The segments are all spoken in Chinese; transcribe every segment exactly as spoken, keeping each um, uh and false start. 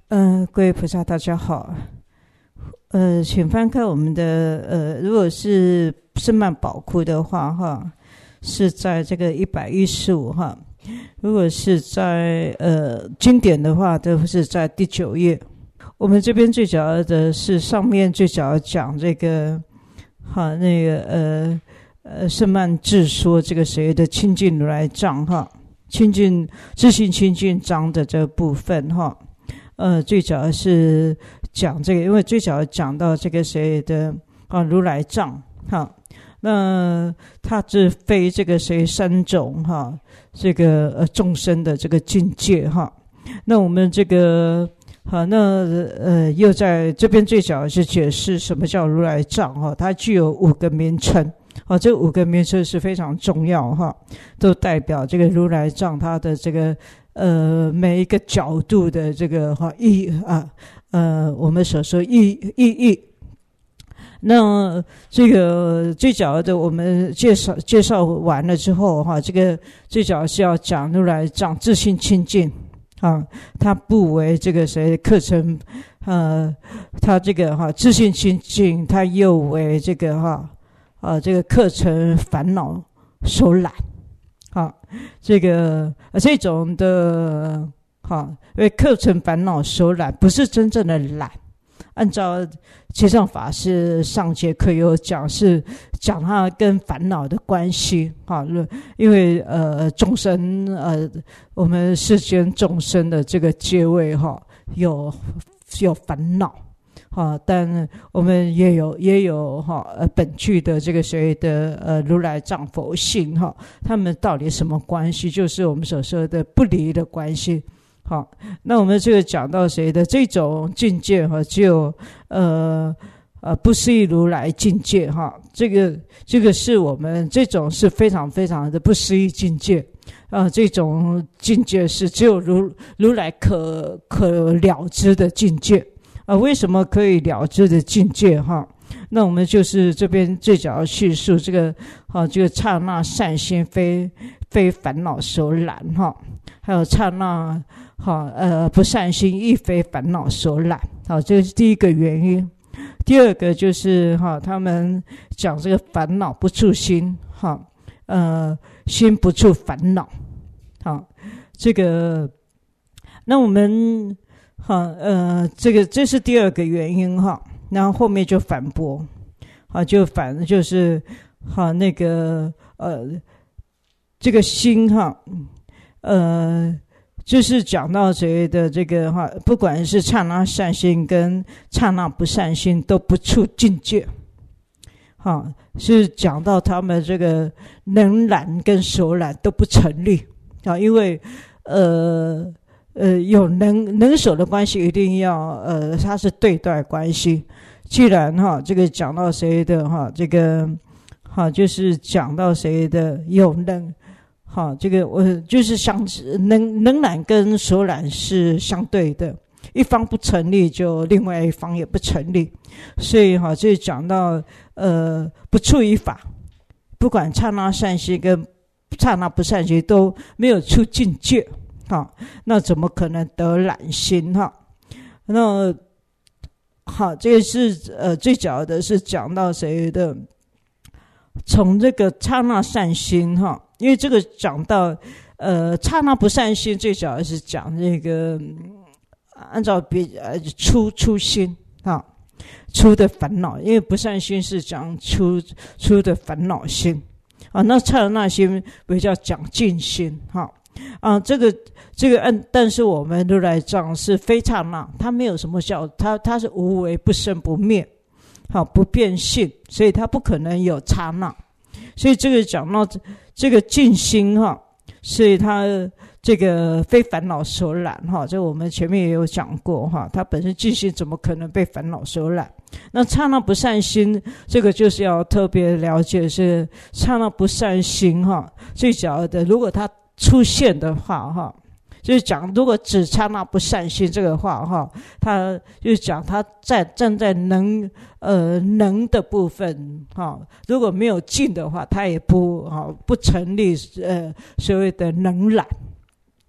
嗯、呃，各位菩萨大家好。呃，请翻开我们的呃，如果是圣曼宝库的话哈，是在这个一百一十五哈。如果是在呃经典的话，都是在第九页。我们这边最主要的是上面最主要讲这个哈那个呃呃圣曼智说这个谁的清净如来藏哈，清净自性清净藏的这个部分哈。呃，最主要是讲这个，因为最早讲到这个谁的啊如来藏哈，那它是非这个谁三种哈，这个呃众生的这个境界哈。那我们这个好，那呃又在这边最早是解释什么叫如来藏哈，它具有五个名称。哦，这五个名称是非常重要哈，都代表这个如来藏它的这个呃每一个角度的这个哈意啊呃我们所说意意义。那这个最早的我们介绍介绍完了之后哈，这个最早是要讲如来藏自性清净啊，它不为这个谁课程呃，它这个哈自性清净，它又为这个哈。啊，这个课程烦恼所染，啊，这个、啊、这种的，哈、啊，因为课程烦恼所染，不是真正的染。按照七上法师上节课有讲，是讲它跟烦恼的关系，哈、啊，因为呃众生呃我们世间众生的这个阶位哈、啊，有有烦恼。啊，但我们也有也有哈呃本具的这个所谓的呃如来藏佛性哈，他们到底什么关系？就是我们所说的不离的关系。好，那我们这个讲到谁的这种境界哈，只有呃呃不思议如来境界哈，这个这个是我们这种是非常非常的不思议境界啊、呃，这种境界是只有如如来可可了知的境界。啊，为什么可以了知的境界哈？那我们就是这边最早要叙述这个，啊，这个刹那善心非非烦恼所染哈，还有刹那哈呃不善心亦非烦恼所染，好，这是第一个原因。第二个就是哈，他们讲这个烦恼不触心哈，呃，心不触烦恼，好，这个那我们。好，呃，这个这是第二个原因哈，然后后面就反驳，好，就反就是好那个呃，这个心哈，呃，就是讲到谁的这个哈，不管是刹那善心跟刹那不善心都不触境界，好，是讲到他们这个能染跟所染都不成立啊，因为呃。呃，有能能手的关系，一定要呃，它是对待关系。既然哈，这个讲到谁的哈，这个哈，就是讲到谁的有能，哈，这个我就是相能能染跟所染是相对的，一方不成立，就另外一方也不成立。所以哈，这讲到呃，不触于法，不管刹那善心跟刹那不善心都没有出境界。好，那怎么可能得染心哈？那好，这个是呃最早的是讲到谁的？从这个刹那善心哈，因为这个讲到呃刹那不善心，最早的是讲这个按照比呃初初心哈，初的烦恼，因为不善心是讲初初的烦恼心啊，那刹那心比较讲净心哈。啊，这个这个按，但是我们如来藏是非刹那，它没有什么叫它，它是无为不生不灭，好不变性，所以它不可能有刹那。所以这个讲到这个净心哈，所以它这个非烦恼所染哈，这我们前面也有讲过哈，它本身净心怎么可能被烦恼所染？那刹那不善心，这个就是要特别了解是刹那不善心哈，最主要的，如果它出现的话哈，就是讲如果只刹那不善心这个话哈，他就是讲他在站在能呃能的部分哈，如果没有尽的话，他也不哈不成立呃所谓的能染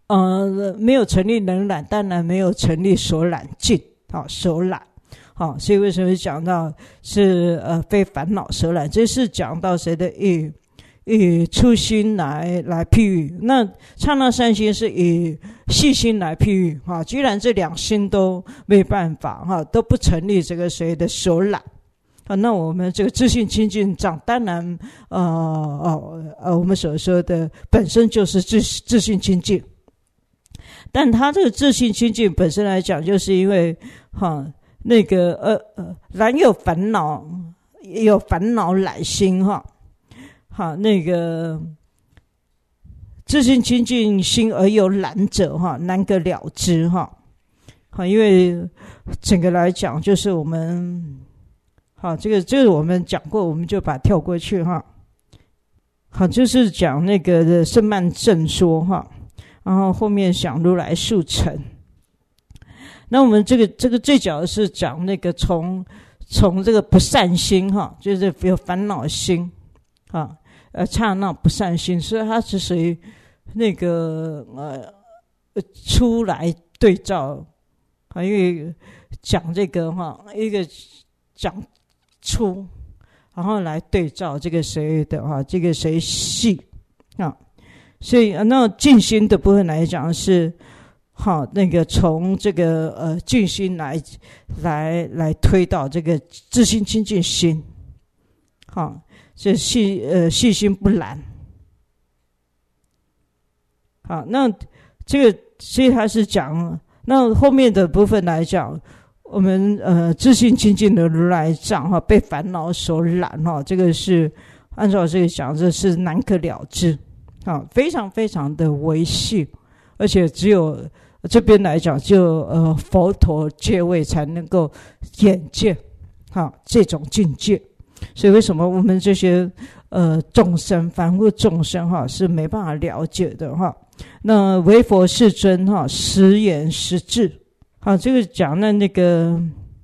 呃，没有成立能染，当然没有成立所染净，好，所染，好，所以为什么讲到是呃非烦恼所染？这是讲到谁的以以初心来来譬喻，那刹那三心是以细心来譬喻，哈，居然这两心都没办法，哈，都不成立这个谁的所染。啊，那我们这个自性清净障，当然，呃呃呃，我们所说的本身就是自自性清净，但他这个自性清净本身来讲，就是因为哈那个呃呃，然有烦恼，也有烦恼染心哈，哈那个自性清净心而有染者哈，难可了知哈，好，因为整个来讲就是我们。好，这个这个我们讲过，我们就把它跳过去哈。好，就是讲那个圣曼正说哈，然后后面讲如来速成。那我们这个这个最早是讲那个从从这个不善心哈，就是有烦恼心啊，呃，刹那不善心，所以它是属于那个呃出来对照啊，因为讲这个哈，一个讲。出，然后来对照这个谁的哈，这个谁细啊，所以那净心的部分来讲是好，那个从这个呃净心来来来推到这个自性清净心，好，这细呃细心不染，好，那这个所以他是讲那后面的部分来讲。我们呃自性清净的如来藏哈，被烦恼所染哈，这个是按照这个讲，这是难可了知啊，非常非常的微细，而且只有这边来讲，就呃佛陀阶位才能够眼见哈这种境界。所以为什么我们这些呃众生凡夫众生哈是没办法了解的哈？那唯佛世尊哈实言实智。好，这个讲的那个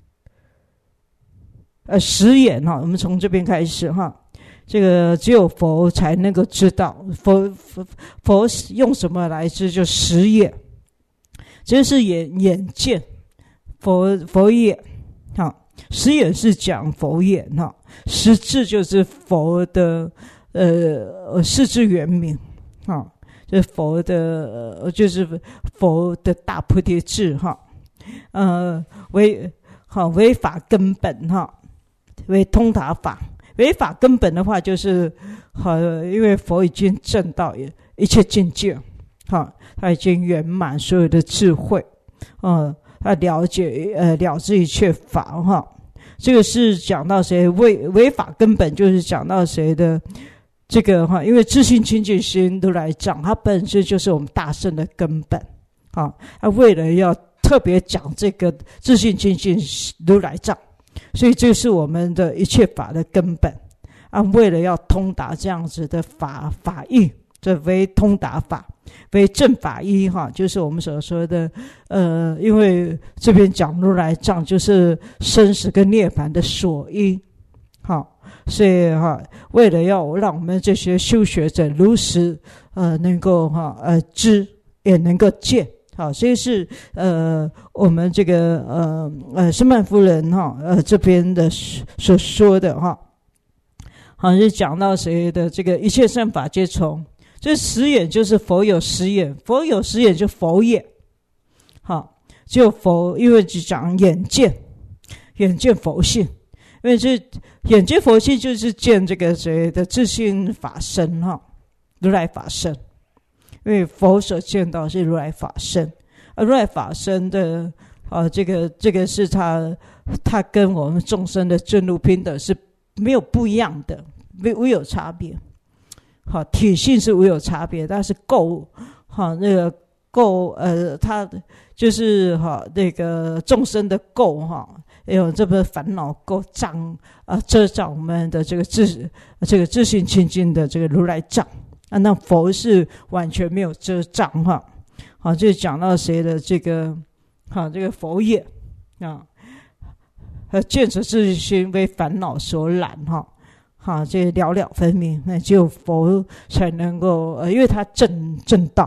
呃实眼哈，我们从这边开始哈。这个只有佛才能够知道，佛佛佛用什么来知？就实眼，这是眼眼见，佛佛眼，好，实眼是讲佛眼哈，实智就是佛的呃世智圆明，哈，就是佛的呃就是佛的大菩提智哈。呃，为好为法根本哈，为通达法。为法根本的话，就是好，因为佛已经证到一切境界，哈，他已经圆满所有的智慧，呃，他了解呃了知一切法哈。这个是讲到谁？为为法根本，就是讲到谁的这个哈？因为自性清净心如来藏，它本身就是我们大圣的根本，啊，他为了要特别讲这个自性清净如来藏，所以这是我们的一切法的根本啊。为了要通达这样子的法法义，这为通达法，为正法义哈，就是我们所说的呃，因为这边讲如来藏就是生死跟涅槃的所依，好，所以哈，为了要让我们这些修学者如实呃能够哈呃知，也能够见。好，所以是呃，我们这个呃呃圣曼夫人哈呃这边的所说的哈，好像是讲到谁的这个一切善法皆从，这实眼就是佛有实眼，佛有实眼就佛眼，好，就佛，因为只讲眼见，眼见佛性，因为这眼见佛性就是见这个谁的自性法身哈，如来法身。因为佛所见到是如来法身，而如来法身的啊，这个这个是他他跟我们众生的真如平等是没有不一样的，没无有差别。好，体性是无有差别，但是垢好那个垢呃，他就是哈那个众生的垢哈，有这个烦恼垢障啊，遮障我们的这个自这个自性清净的这个如来藏。啊，那佛是完全没有遮障哈，好，就讲到谁的这个，好，这个佛眼啊，和见者自心为烦恼所染哈，好，这了了分明，那只有佛才能够，呃，因为他正正道，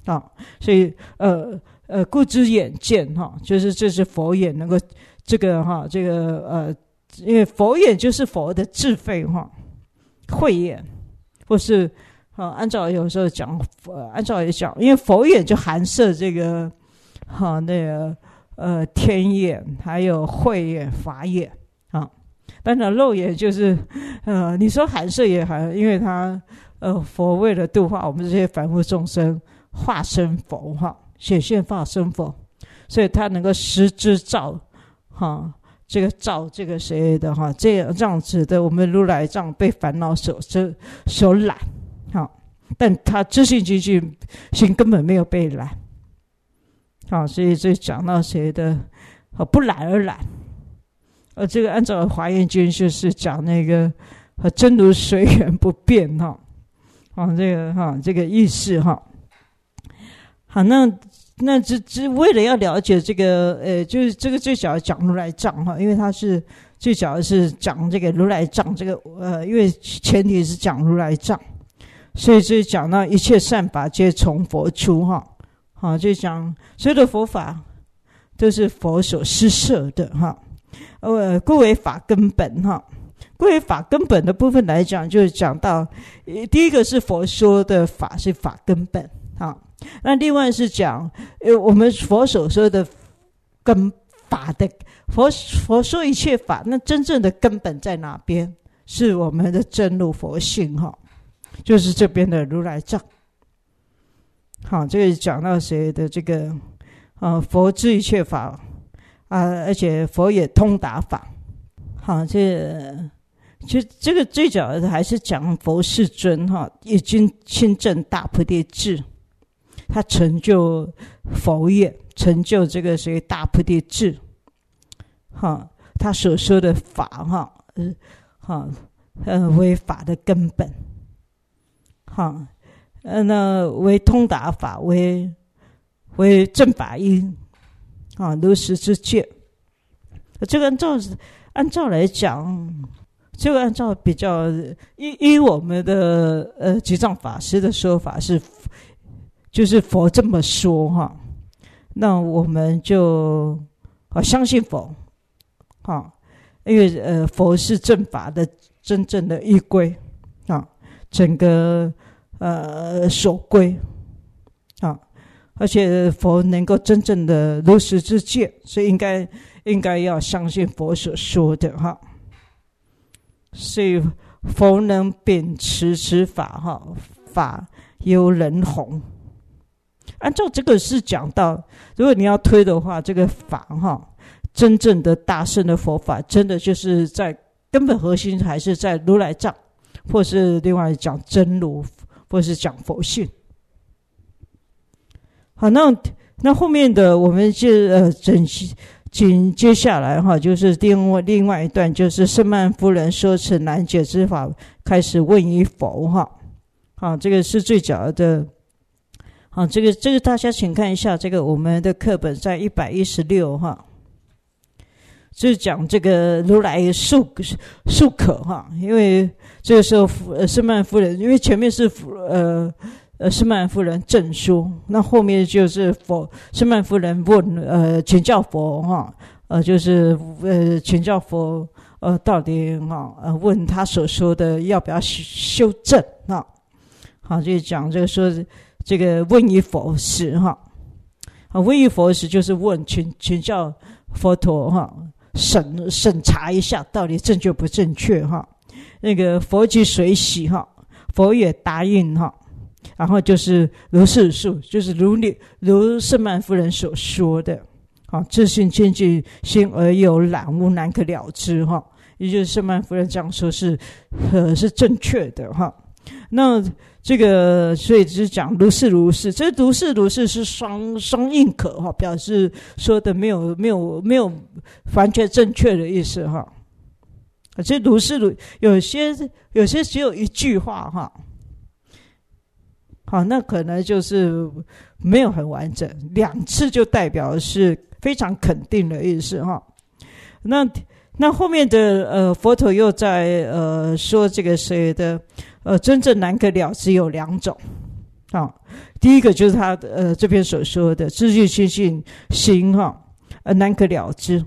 啊，所以呃呃，故知眼见哈，就是这是佛眼能够这个哈，这个呃，因为佛眼就是佛的智慧哈，慧眼，或是啊，按照有时候讲，呃，按照也讲，因为佛眼就含摄这个哈那个呃天眼，还有慧眼、法眼啊。当然肉眼就是呃，你说含摄也含，因为它呃佛为了度化我们这些凡夫众生，化身佛哈，显现化身佛，所以他能够实知照哈，这个照这个谁的哈，这样这样子的我们如来藏被烦恼所所所染。好，但他知性清净心根本没有被染，好，所以这讲到谁的不染而染，而这个按照华严经就是讲那个真如随缘不变哈，啊，这个哈这个意思哈，好，那那这这为了要了解这个呃，就是这个最早讲如来藏哈，因为它是最早是讲这个如来藏这个呃，因为前提是讲如来藏。所以就讲到一切善法皆从佛出哈，好，就讲所有的佛法都是佛所施设的哈，呃，故为法根本哈。故为法根本的部分来讲，就是讲到第一个是佛说的法是法根本哈，那另外是讲呃我们佛所说的根法的佛佛说一切法，那真正的根本在哪边？是我们的真如佛性哈。就是这边的如来藏，好，这个讲到谁的这个呃佛知一切法啊，而且佛也通达法，好，这其实这个最早的还是讲佛世尊哈，已经亲证大菩提智，他成就佛业，成就这个谁大菩提智，哈，他所说的法哈，呃，哈，呃，为法的根本。好，呃，那为通达法，为为正法因，啊，如实之见。这个按照按照来讲，这个按照比较依依我们的呃集藏法师的说法是，就是佛这么说哈，那我们就啊相信佛，啊，因为呃佛是正法的真正的依归啊。整个呃守规啊，而且佛能够真正的如实之见，所以应该应该要相信佛所说的哈。所以佛能秉持此法哈，法由人弘。按照这个是讲到，如果你要推的话，这个法哈，真正的大乘的佛法，真的就是在根本核心还是在如来藏。或是另外讲真如，或是讲佛性。好，那那后面的我们就呃整紧接下来哈，就是另外另外一段，就是圣曼夫人说此难解之法，开始问于佛哈。好，这个是最早的。好，这个这个大家请看一下，这个我们的课本在一百一十六哈。就是讲这个如来授授可哈，因为这个时候呃圣曼夫人，因为前面是呃呃圣曼夫人正说，那后面就是佛圣曼夫人问呃请教佛哈，呃就是呃请教佛呃到底哈呃问他所说的要不要修正哈，好，就讲这个说这个问于佛时哈，啊问于佛时就是问请请教佛陀哈。审审查一下到底正确不正确哈，那个佛即随喜哈，佛也答应哈，然后就是如是数，就是如你如圣曼夫人所说的，啊，自信清净心而有染污难可了知哈，也就是圣曼夫人这样说是呃是正确的哈。那这个所以就是讲如是如是，这如是如是是双双印可哈，表示说的没有没有没有完全正确的意思哈。这如是如有些有些只有一句话哈，好，那可能就是没有很完整，两次就代表是非常肯定的意思哈。那那后面的呃佛陀又在呃说这个谁的呃真正难可了知有两种啊，第一个就是他呃这边所说的自信心性心哈，呃难可了知。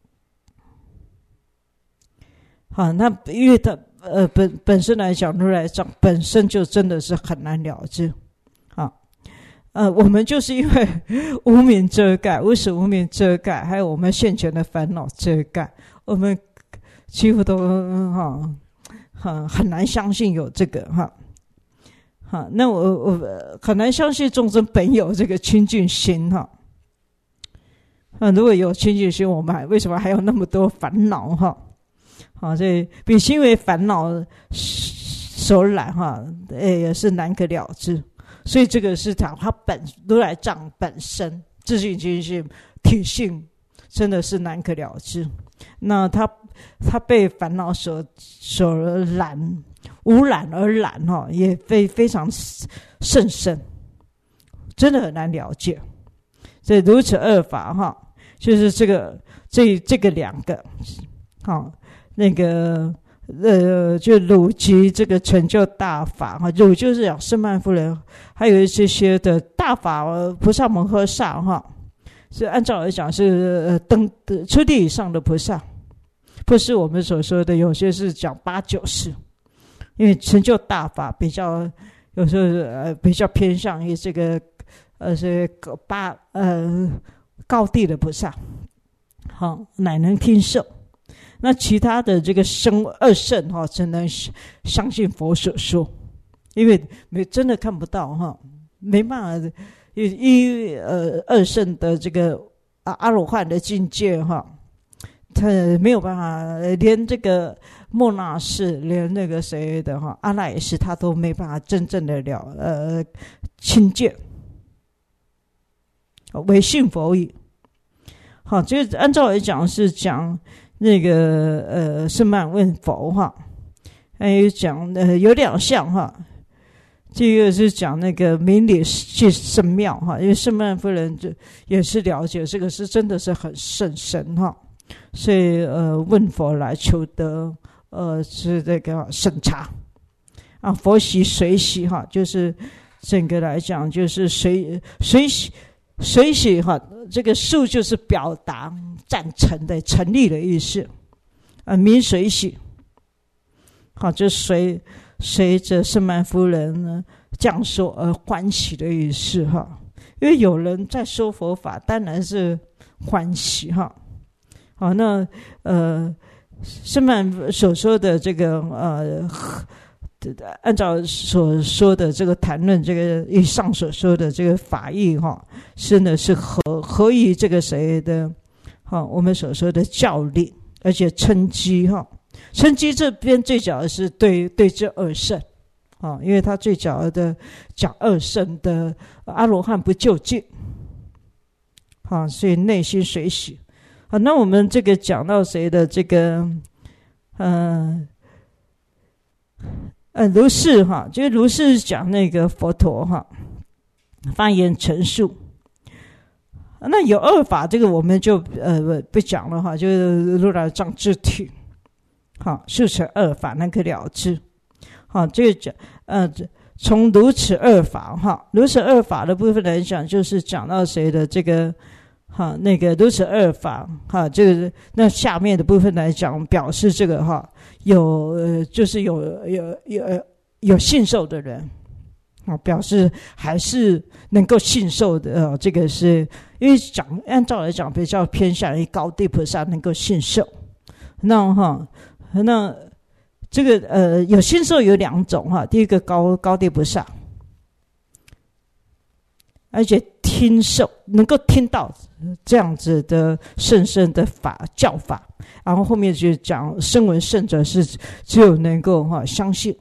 好，那因为他呃本本身来讲，如来藏本身就真的是很难了知。啊，呃，我们就是因为无明遮盖，无始无明遮盖，还有我们现前的烦恼遮盖，我们几乎都哈很很难相信有这个哈。好，那我我很难相信众生本有这个清净心哈。啊，如果有清净心，我们还为什么还有那么多烦恼哈？好，所以比心为烦恼所染哈，也是难可了知。所以这个是讲他本如来藏本身自信清净体性，真的是难可了知。那他他被烦恼所所染。污染而染哈，也非非常甚深，真的很难了解。所以如此二法哈，就是这个这这个两个，好，那个呃，就汝及这个成就大法哈，汝就是讲圣曼夫人，还有这些的大法菩萨摩诃萨哈，是按照来讲是登初地以上的菩萨，不是我们所说的有些是讲八九世。因为成就大法比较有时候呃比较偏向于这个呃是八呃高地的菩萨，好乃能听受。那其他的这个生二圣哈，只能相信佛所说，因为没真的看不到哈，没办法，一呃二圣的这个阿阿罗汉的境界哈，他没有办法，连这个。莫那氏连那个谁的哈阿赖耶识他都没办法真正的了呃亲见，唯信佛矣。好，这个按照来讲是讲那个呃圣曼问佛哈，还有讲呃有两项哈，这个是讲那个明理去圣妙哈，因为圣曼夫人就也是了解这个是真的是很甚深哈，所以呃问佛来求得。呃，是这个审查啊，佛喜随喜哈，就是整个来讲就是随随喜随喜哈，这个数就是表达赞成的成立的意思啊，民随喜，好，就随随着圣曼夫人呢这样说而欢喜的意思哈，因为有人在说佛法，当然是欢喜哈，好，那呃。圣曼所说的这个呃，按照所说的这个谈论这个以上所说的这个法义哈，真的是合合于这个谁的哈，我们所说的教理，而且称机哈，称机这边最主要是对对这二圣啊，因为他最主要的讲二圣的阿罗汉不究竟，啊，所以内心随喜。好，那我们这个讲到谁的这个，呃，呃，如是哈，就是如是讲那个佛陀哈，发言陈述。那有二法，这个我们就呃不讲了哈，就是如来藏智体，好，速成二法那可了知。好，这个讲呃，从如此二法哈，如此二法的部分来讲，就是讲到谁的这个。哈，那个如此二法哈，这个那下面的部分来讲，表示这个哈有呃，就是有有有有信受的人啊，表示还是能够信受的。呃，这个是因为讲按照来讲，比较偏向于高地菩萨能够信受。那哈，那这个呃有信受有两种哈，第一个高高地菩萨，而且听受能够听到这样子的甚深的法教法，然后后面就讲声闻圣者是只有能够哈相信。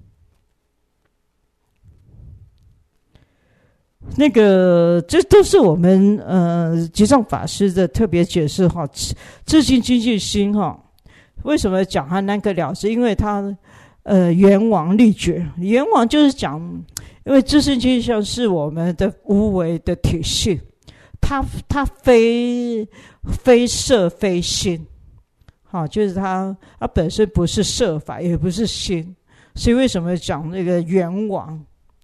那个这都是我们呃集藏法师的特别解释哈，自信精进心哈，为什么讲它难可了知？因为它呃圆王立觉，圆王就是讲。因为自信精进是我们的无为的体系，它它非非色非心，好，就是它它本身不是色法，也不是心，所以为什么讲那个圆王，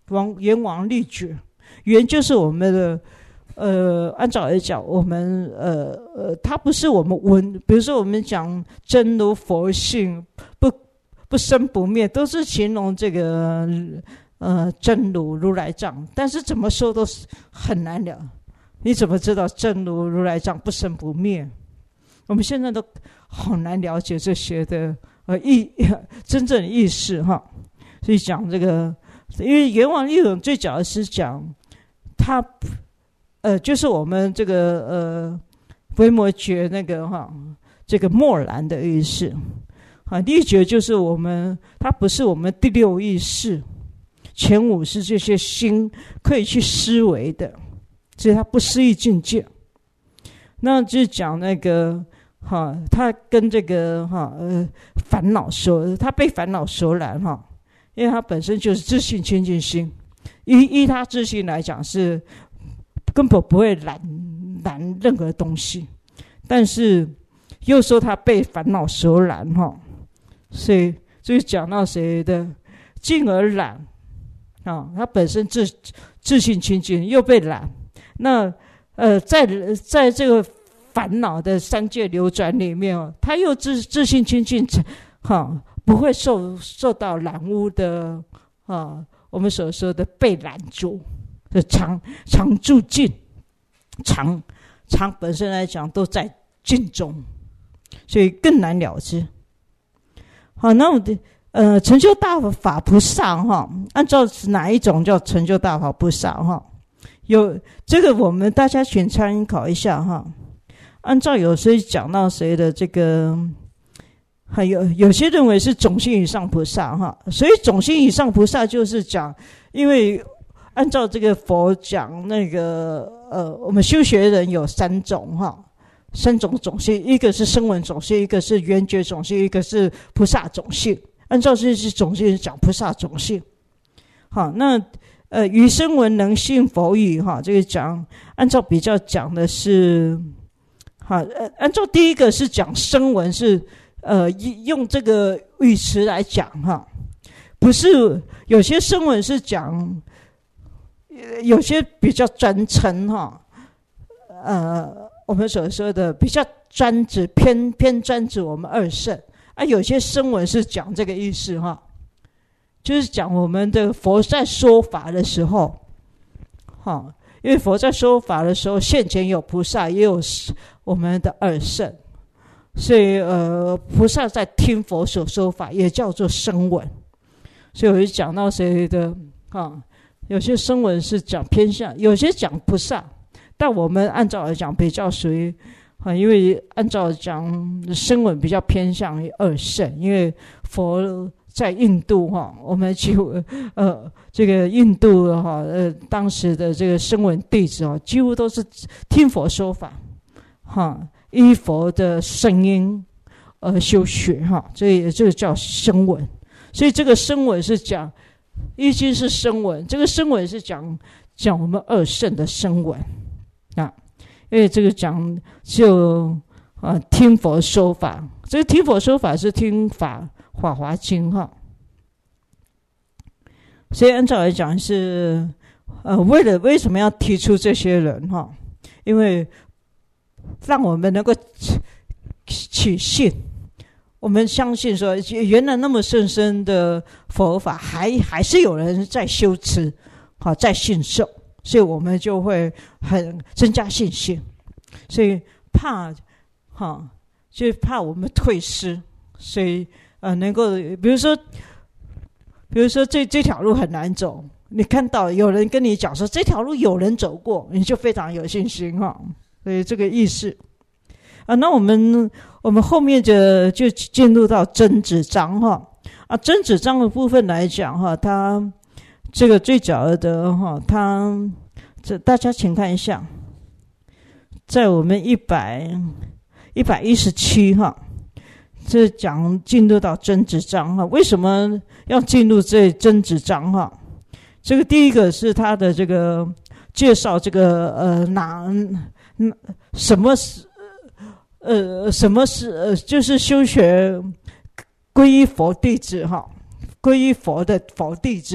王阎王立觉，阎就是我们的。呃，按照来讲，我们呃呃，它不是我们文，比如说我们讲真如佛性不不生不灭，都是形容这个呃真如如来藏，但是怎么说都是很难了。你怎么知道真如如来藏不生不灭？我们现在都好难了解这些的呃意真正的意识哈。所以讲这个，因为阎王立永最早的是讲他。呃，就是我们这个呃，维摩诘那个哈，这个默然的意识，啊，立觉就是我们，它不是我们第六意识，前五是这些心可以去思维的，所以它不思议境界。那就讲那个哈，他跟这个哈呃烦恼所，他被烦恼所染哈，因为他本身就是自性清净心，依依他自性来讲是。根本不会染染任何东西，但是又说他被烦恼所染哈，所以就讲到谁的进而染啊，他本身自自性清净又被染，那呃在在这个烦恼的三界流转里面哦，他又自自性清净哈，不会受受到染污的啊，我们所说的被染住。的常常住境，常常本身来讲都在境中，所以更难了知。好，那我的呃成就大法菩萨哈，按照哪一种叫成就大法菩萨哈？有这个我们大家请参考一下哈。按照有谁讲到谁的这个，还有有些认为是种性以上菩萨哈，所以种性以上菩萨就是讲，因为。按照这个佛讲，那个呃，我们修学人有三种哈，三种种性，一个是声闻种性，一个是缘觉种性，一个是菩萨种性。按照这些种性讲菩萨种性。好，那呃，于声闻能信佛语哈，这个讲按照比较讲的是，好，呃，按照第一个是讲声闻是呃用这个语词来讲哈，不是有些声闻是讲。有些比较专称哈，呃，我们所说的比较专指偏偏专指我们二圣啊，有些声闻是讲这个意思哈，就是讲我们的佛在说法的时候，哈，因为佛在说法的时候，现前有菩萨，也有我们的二圣，所以呃，菩萨在听佛所说法，也叫做声闻，所以我就讲到谁的哈。有些声闻是讲偏向，有些讲菩萨，但我们按照来讲比较属于啊，因为按照讲声闻比较偏向于二圣，因为佛在印度哈，我们几乎呃这个印度哈呃当时的这个声闻弟子啊，几乎都是听佛说法哈，依佛的声音而修学哈，所以这个叫声闻，所以这个声闻是讲。一经是声闻，这个声闻是讲讲我们二圣的声闻啊，因为这个讲就啊听佛说法，这个听佛说法是听法法华经哈，所以按照来讲是呃为了为什么要提出这些人哈？因为让我们能够起信。我们相信说，原来那么甚深的佛法，还还是有人在修持，好在信受，所以我们就会很增加信心。所以怕，哈，就怕我们退失，所以呃，能够比如说，比如说这这条路很难走，你看到有人跟你讲说这条路有人走过，你就非常有信心哈。所以这个意思。啊，那我们我们后面就就进入到真子章哈啊，真子章的部分来讲哈，它这个最早的哈，它这大家请看一下，在我们一百一百一十七哈，这讲进入到真子章哈，为什么要进入这真子章哈？这个第一个是它的这个介绍这个呃哪什么是。呃，什么是呃，就是修学皈依佛弟子哈，皈依佛的佛弟子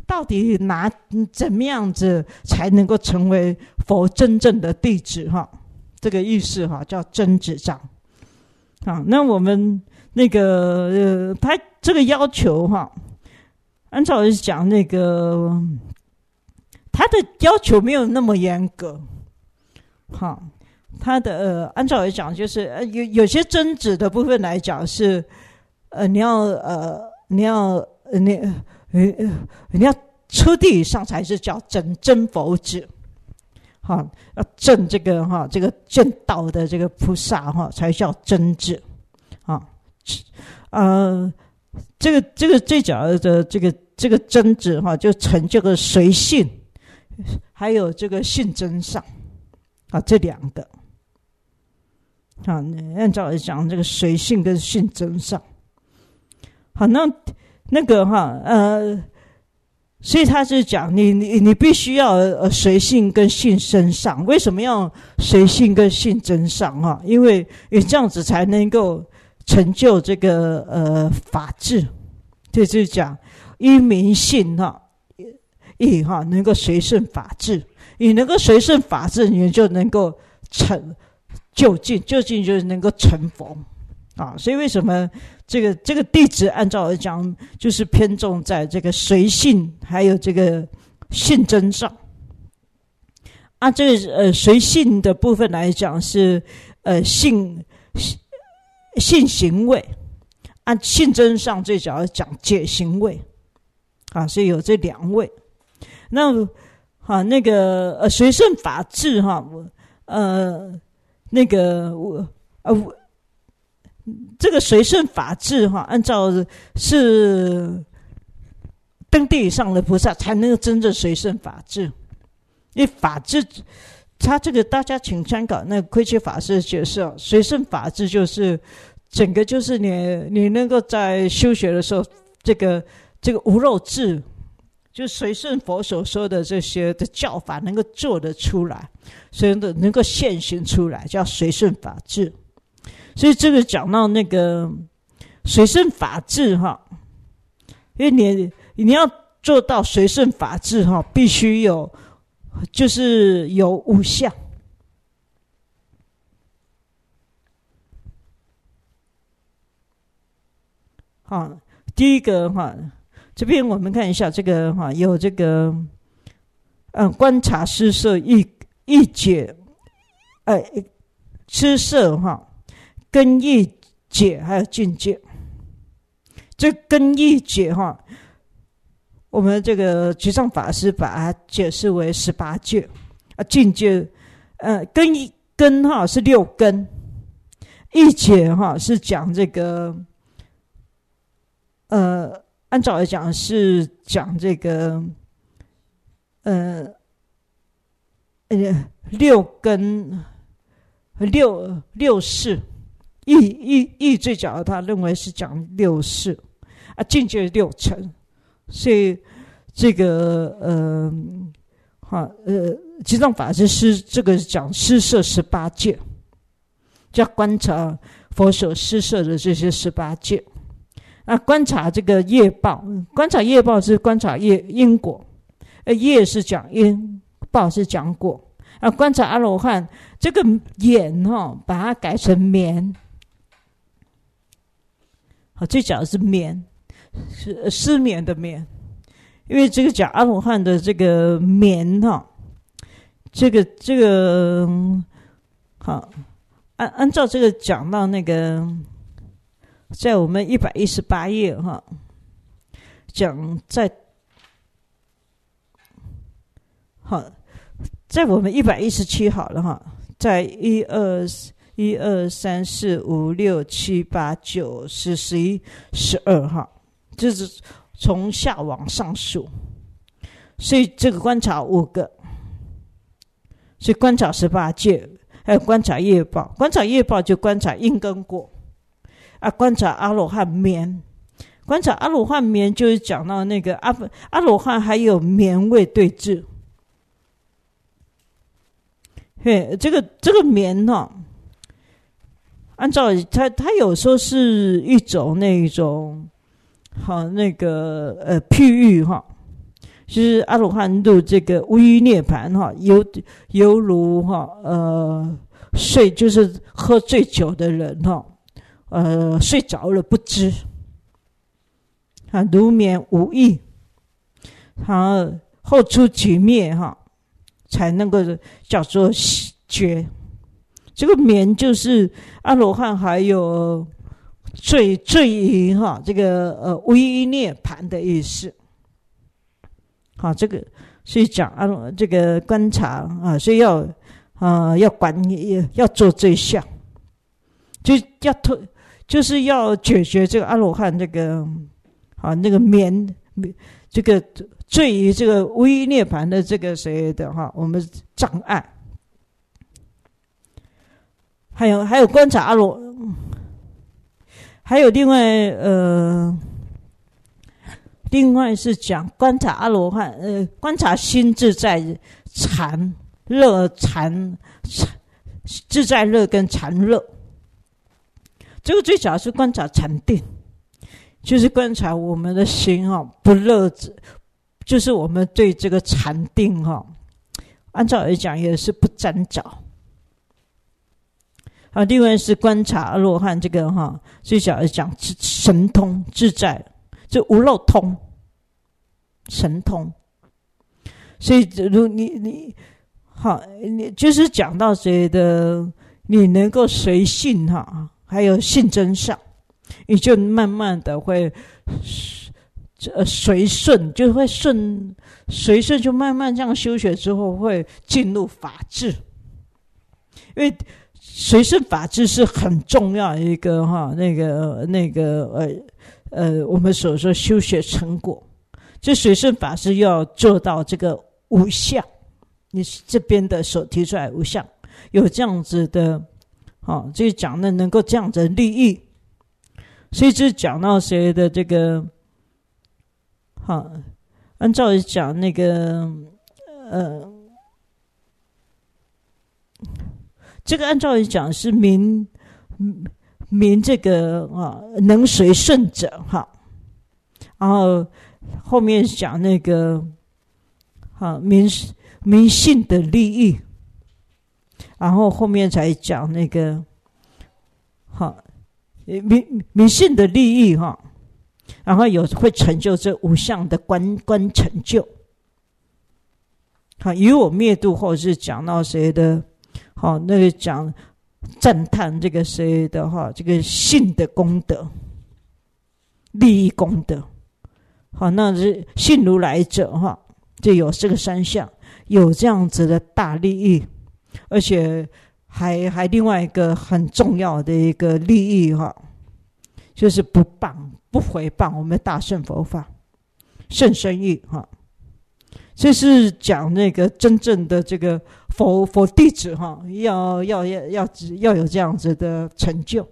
到底哪怎么样子才能够成为佛真正的弟子哈？这个意思哈，叫真执障。好，那我们那个呃，他这个要求哈，按照讲那个他的要求没有那么严格。好，他的呃，按照来讲就是呃，有有些真执的部分来讲是呃，你要呃，你要呃，你呃，你要出地以上才是叫真真佛子。哈，要证这个哈，这个证道的这个菩萨哈，才叫真智啊。呃，这个这个最讲的这个这个真智哈，就成这个随性，还有这个性真上啊，这两个啊，按照来讲，这个随性跟性真上。好，那那个哈呃。所以他是讲你你你必须要呃随性跟性真上，为什么要随性跟性真上啊？因为你这样子才能够成就这个呃法治，这就是讲依民性哈，以哈能够随顺法治，你能够随顺法治，你就能够成就近，就近就是能够成佛啊。所以为什么？这个这个弟子按照来讲，就是偏重在这个随性，还有这个性真上。啊，这个呃随性的部分来讲是呃性性行为，按性真上最主要讲解行为，啊，所以有这两位。那啊那个呃随顺法治哈，呃那个我呃。这个随顺法治哈，按照是登地以上的菩萨才能够真正随顺法治。因为法治，他这个大家请参考那个窥基法师的解释，随顺法治就是整个就是你你能够在修学的时候，这个这个无漏智，就随顺佛所说的这些的教法能够做得出来，所以能够现行出来，叫随顺法治。所以这个讲到那个随顺法治哈，因为你你要做到随顺法治哈，必须有就是有五项。好，第一个哈，这边我们看一下这个哈，有这个嗯观察施设意意解，呃施设哈。根意解还有境界，这根意解哈，我们这个觉藏法师把它解释为十八界啊，境界呃根根哈是六根，意解哈是讲这个呃按照来讲是讲这个呃呃六根六六识。意意意最讲，他认为是讲六识啊，境界六层，所以这个呃，哈呃，觉藏法师是这个讲施设十八界，叫观察佛所施设的这些十八界。啊，观察这个业报，观察业报是观察业因果，呃，业是讲因，报是讲果。啊，观察阿罗汉这个眼哈、哦，把它改成眠。好，这讲的是眠，是失眠的眠，因为这个讲阿罗汉的这个眠哈，这个这个好，按按照这个讲到那个，在我们一百一十八页哈，讲在好，在我们一百一十七好了哈，在一二。一二三四五六七八九十十一十二哈，就是从下往上数，所以这个观察五个，所以观察十八界，还有观察业报，观察业报就观察因跟果啊，观察阿罗汉眠，观察阿罗汉眠就是讲到那个阿阿罗汉还有眠位对治，嘿，这个这个眠哈。按照他，他有时候是一种那种，好那个呃譬喻哈， 就是阿罗汉入这个无余涅盘哈，犹犹如哈呃睡，就是喝醉酒的人哈，呃睡着了不知，啊如眠无益，他后出即灭哈，才能够叫做觉。这个眠就是阿罗汉还有醉醉于哈这个呃无余涅盘的意思。好，这个所以讲啊，这个观察啊，所以要啊、呃、要管要做这项，就要推，就是要解决这个阿罗汉这个啊那个眠这个醉于这个无余涅盘的这个谁的哈，我们障碍。还有还有观察阿罗，还有另外呃。另外是讲观察阿罗汉，呃，观察心自在禅乐禅自在乐跟禅乐，这个最早是观察禅定，就是观察我们的心哈、哦、不乐，就是我们对这个禅定哈、哦，按照来讲也是不沾着。啊，另外是观察阿罗汉这个哈、哦，最早是讲神通自在。就无漏通神通，所以如你你好，你就是讲到谁的，你能够随性哈，还有性真上，你就慢慢的会呃随顺，就会顺随顺，就慢慢这样修学之后会进入法治，因为随顺法治是很重要的一个哈，那个那个呃。呃，我们所说修学成果，这随顺法是要做到这个无相，你这边的所提出来无相，有这样子的，好、哦，这讲的能够这样子的利益，所以这讲到谁的这个，好、哦，按照讲那个，呃，这个按照讲是明。明这个啊，能随顺者哈，然后后面讲那个啊民民性的利益，然后后面才讲那个好民民性的利益哈，然后有会成就这五项的观观成就。好，以我灭度后是讲到谁的？好，那个讲。赞叹这个谁的话，这个信的功德、利益功德，好，那是信如来者哈，就有这个三项，有这样子的大利益，而且还还另外一个很重要的一个利益哈，就是不谤不诽谤我们大乘佛法，甚深义哈。这是讲那个真正的这个佛佛弟子哈，要要要要要有这样子的成就。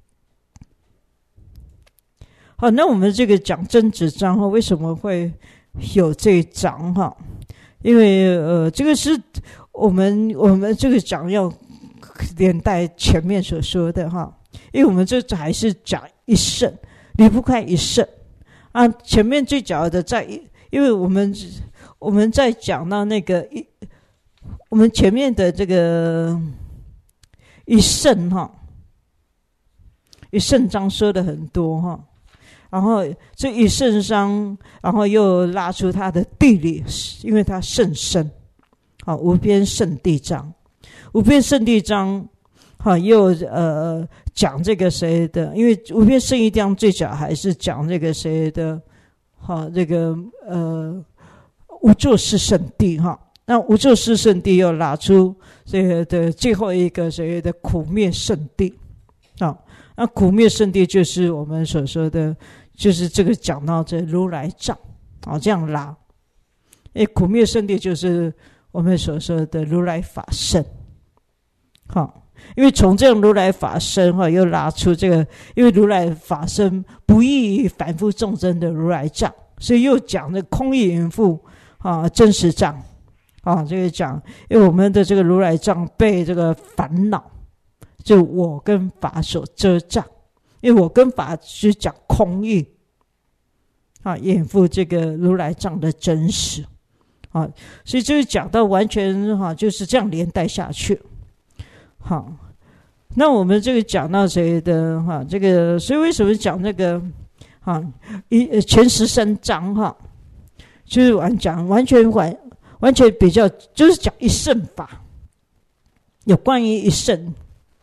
好，那我们这个讲真子章哈，为什么会有这一章哈？因为呃，这个是我们我们这个讲要连带前面所说的哈，因为我们这还是讲一圣，离不开一圣啊。前面最早的在，因为我们。我们在讲到那个一，我们前面的这个一圣哈，一圣章说的很多哈，然后这一圣章，然后又拉出它的地理，因为它甚深，好无边圣地章，无边圣地章，好又呃讲这个谁的，因为无边圣地章最早还是讲这个谁的，好这个呃。无作是圣地哈，那无作是圣地又拿出这个的最后一个所谓的苦灭圣地啊，那苦灭圣地就是我们所说的，就是这个讲到这如来藏啊，这样拉，诶，苦灭圣地就是我们所说的如来法身，好，因为从这样如来法身哈，又拉出这个，因为如来法身不异于凡夫众生的如来藏，所以又讲的空义云覆。啊，真实障啊，这个讲，因为我们的这个如来藏被这个烦恼，就我跟法所遮障，因为我跟法是讲空义， 啊，掩护这个如来藏的真实啊，所以这个讲到完全哈、啊、就是这样连带下去。好，那我们这个讲到谁的哈、啊、这个，所以为什么讲那个啊一前十三章哈、啊，就是完讲完全完完全比较就是讲一乘法，有关于一乘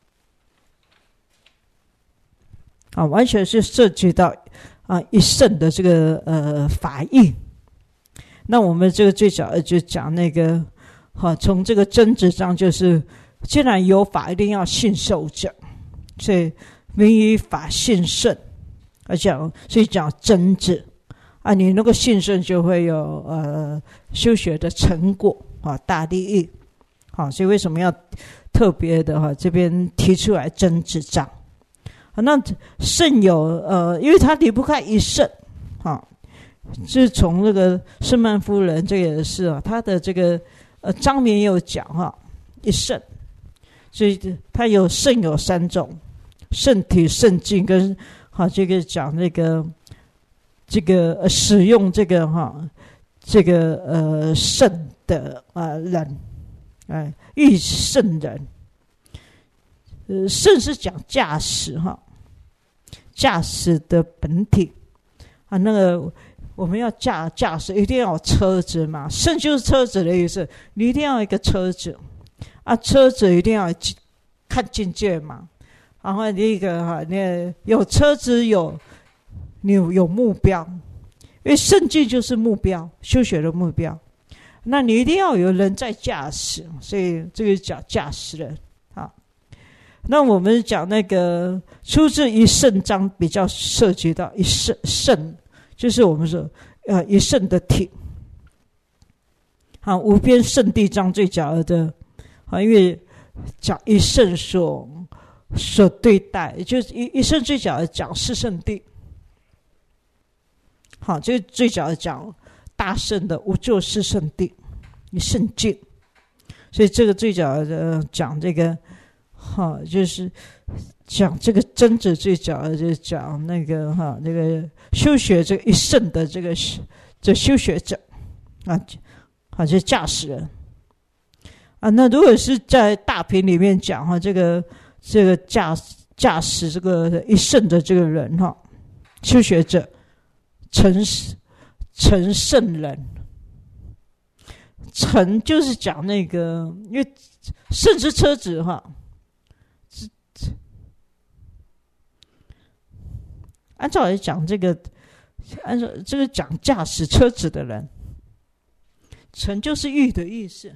啊，完全是涉及到。啊，一乘的这个呃法义，那我们这个最早就讲那个，好、啊，从这个真子章就是，既然有法，一定要信受者，所以名于法信圣，而讲所以讲真子啊，你那个信圣就会有呃修学的成果啊，大利益，好、啊，所以为什么要特别的哈、啊、这边提出来真子章？那圣有呃，因为他离不开一乘，啊，是从那个圣曼夫人这个也是啊，他的这个呃章名也有讲哈、啊，一乘，所以他有圣有三种，圣体、圣境跟好、啊、这个讲那个这个、呃、使用这个哈、啊、这个呃圣的啊人，哎，遇圣人。呃，圣是讲驾驶哈，驾驶的本体啊，那个我们要驾驾驶一定要有车子嘛，圣就是车子的意思，你一定要有一个车子啊，车子一定要看境界嘛，然后第一个哈，你有车子有你有有目标，因为圣境就是目标，修学的目标，那你一定要有人在驾驶，所以这个叫驾驶人。那我们讲那个出自一乘章，比较涉及到一乘乘，就是我们说呃一乘的体。好，无边圣地章最讲的啊，因为讲一乘所所对待，就是一一乘最讲的讲四圣谛。好，这个最讲的讲大乘的无作四圣谛，一乘境。所以这个最讲的讲这个。哈，就是讲这个真子最早的就讲那个哈，那个修学这个一乘的这个这修学者啊，好，这驾驶人啊。那如果是在大品里面讲哈，这个这个驾驾驶这个一乘的这个人哈，修学者成成圣人，成就是讲那个，因为圣是车子哈。按照来讲，这个按照这个讲驾驶车子的人，成就是欲的意思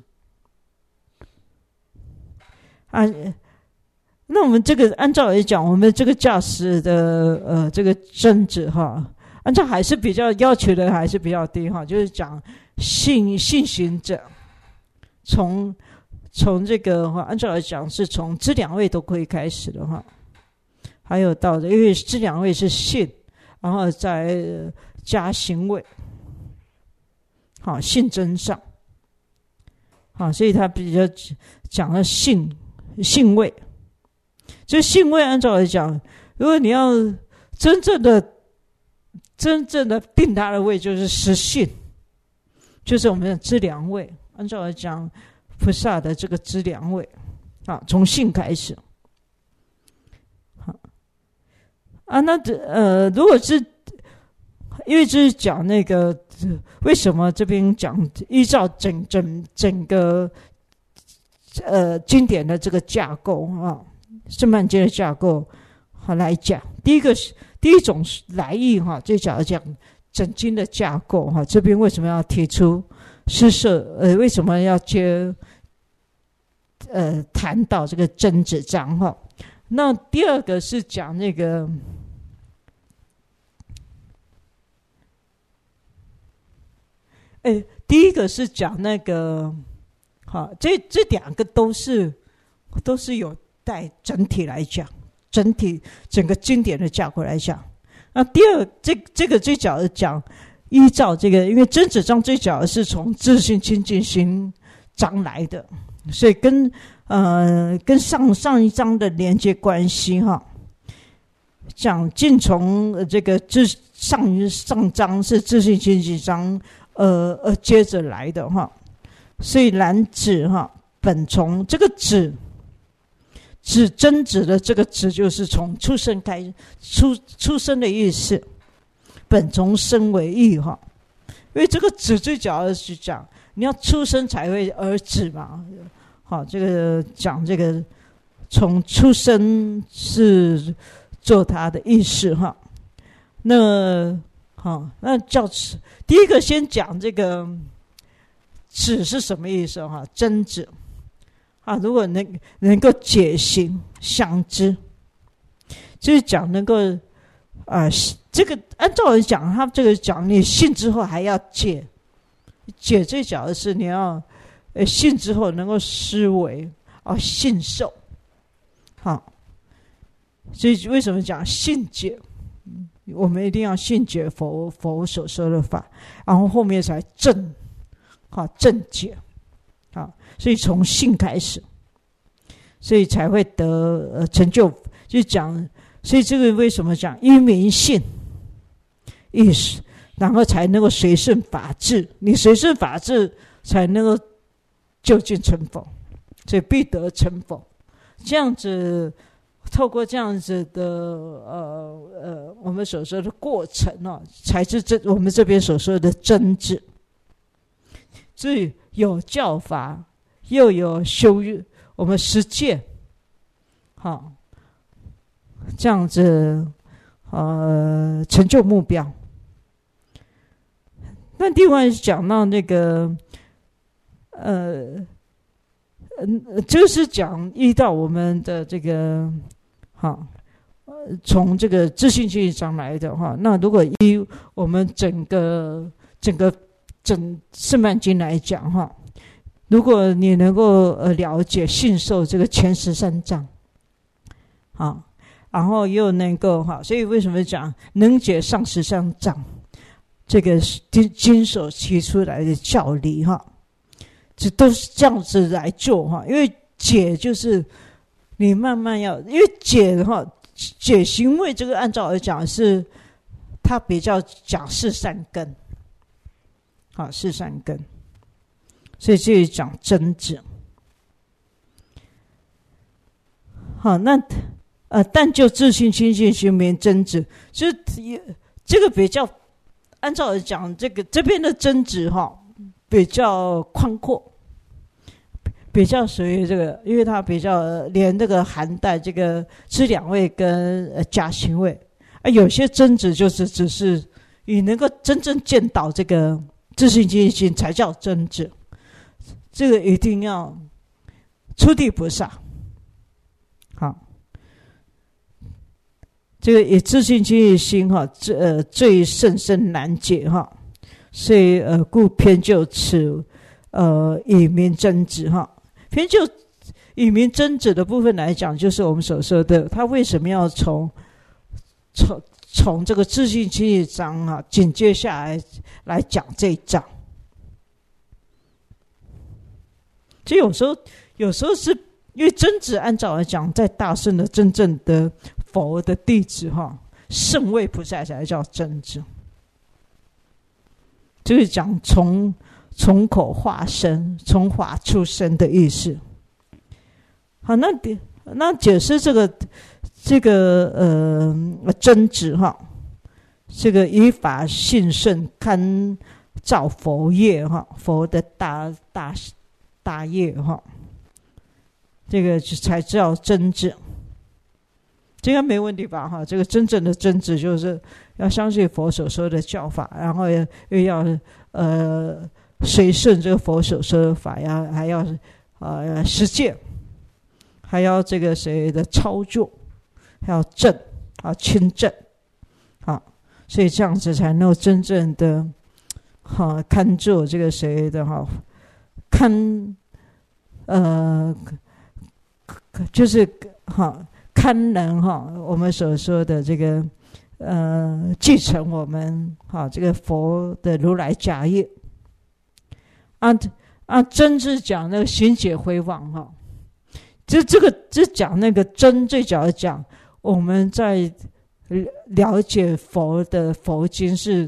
啊。那我们这个按照来讲，我们这个驾驶的呃这个真子哈，按照还是比较要求的还是比较低哈，就是讲信信行者，从从这个哈，按照来讲是从这两位都可以开始的哈。还有到的，因为这两位是信，然后再加行位，好，信真上，好，所以他比较讲了信信位。这信位按照来讲，如果你要真正的真正的定他的位，就是实信，就是我们的知量位。按照来讲，菩萨的这个知量位，啊，从信开始。啊，那呃，如果是因为就是讲那个为什么这边讲依照整整整个呃经典的这个架构啊，圣曼经的架构好来讲，第一个第一种来意哈，最早讲整经的架构哈，这边为什么要提出施设？呃，为什么要接呃谈到这个真子章哈？那第二个是讲那个，哎，第一个是讲那个，好，这这两个都是都是有带整体来讲，整体整个经典的架构来讲。那第二，这这个最早的讲依照这个，因为真子章最早的是从自性清净心章来的，所以跟。呃，跟上上一章的连接关系哈， 讲尽从这个自上上章是自性清净章，呃呃接着来的哈，所以然指哈本从这个指指真指的这个指就是从出生开出出生的意思，本从生为义哈，因为这个指最主要的是讲你要出生才会而止嘛，好，这个讲这个从出生是做他的意识哈。那好，那叫第一个先讲这个止是什么意思哈？真止啊，如果能能够解行相知，就是讲能够啊、呃，这个按照我讲，他这个讲你信之后还要解，解最讲的是你要呃信之后能够思维啊信受，好，所以为什么讲信解？我们一定要信解佛佛所说的法，然后后面才正，好正解。啊，所以从信开始，所以才会得呃成就。就讲，所以这个为什么讲依明信意识，然后才能够随顺法治。你随顺法治，才能够就近成佛，所以必得成佛。这样子，透过这样子的呃呃我们所说的过程哦，才是这我们这边所说的真知。所以有教法，又有修我们实践，好，这样子呃成就目标。那另外讲到那个呃呃，就是讲依照我们的这个好，从这个自性清净章来的话，那如果依我们整个整个整圣曼经来讲哈，如果你能够呃了解信受这个前十三章，好，然后又能够哈，所以为什么讲能解上十三章，这个经经所提出来的教理哈，这都是这样子来做哈，因为解就是你慢慢要，因为解的话，解行为这个按照来讲是，它比较讲是善根。好，是善根，所以这里讲真知。好，那呃，但就自性清净行明真知，就是这个比较按照讲，这个这边的真知哈比较宽阔，比较属于这个，因为它比较连这个含带这个知两位跟呃假行位啊，有些真知就是只是你能够真正见到这个。自性清净心才叫真知，这个一定要出地菩萨。好，这个以自性清净心哈，最呃最甚深难解哈，所以呃故偏就此呃以明真知哈，偏就以明真知的部分来讲，就是我们所说的，他为什么要从从。从这个自性清净章啊，紧接下来来讲这一章，所以有时候有时候是因为真知按照来讲，在大圣的真正的佛的弟子哈，圣位菩萨才叫真知，就是讲从从口化身，从法出生的意思。好，那那解释这个。这个呃真知哈，这个以法信顺堪造佛业哈，佛的大大大业哈，这个才叫真知，这个没问题吧哈？这个真正的真知就是要相信佛所说的教法，然后又要呃随顺这个佛所说的法，要还要呃实践，还要这个谁的操作。还要正啊，亲正啊，所以这样子才能够真正的哈、啊、看作这个谁的哈、啊、看呃就是哈、啊、看能哈、啊、我们所说的这个呃继承我们哈、啊、这个佛的如来家业啊啊真是讲那个行解回往哈，这这个这讲那个真最早讲。我们在了解佛的佛经是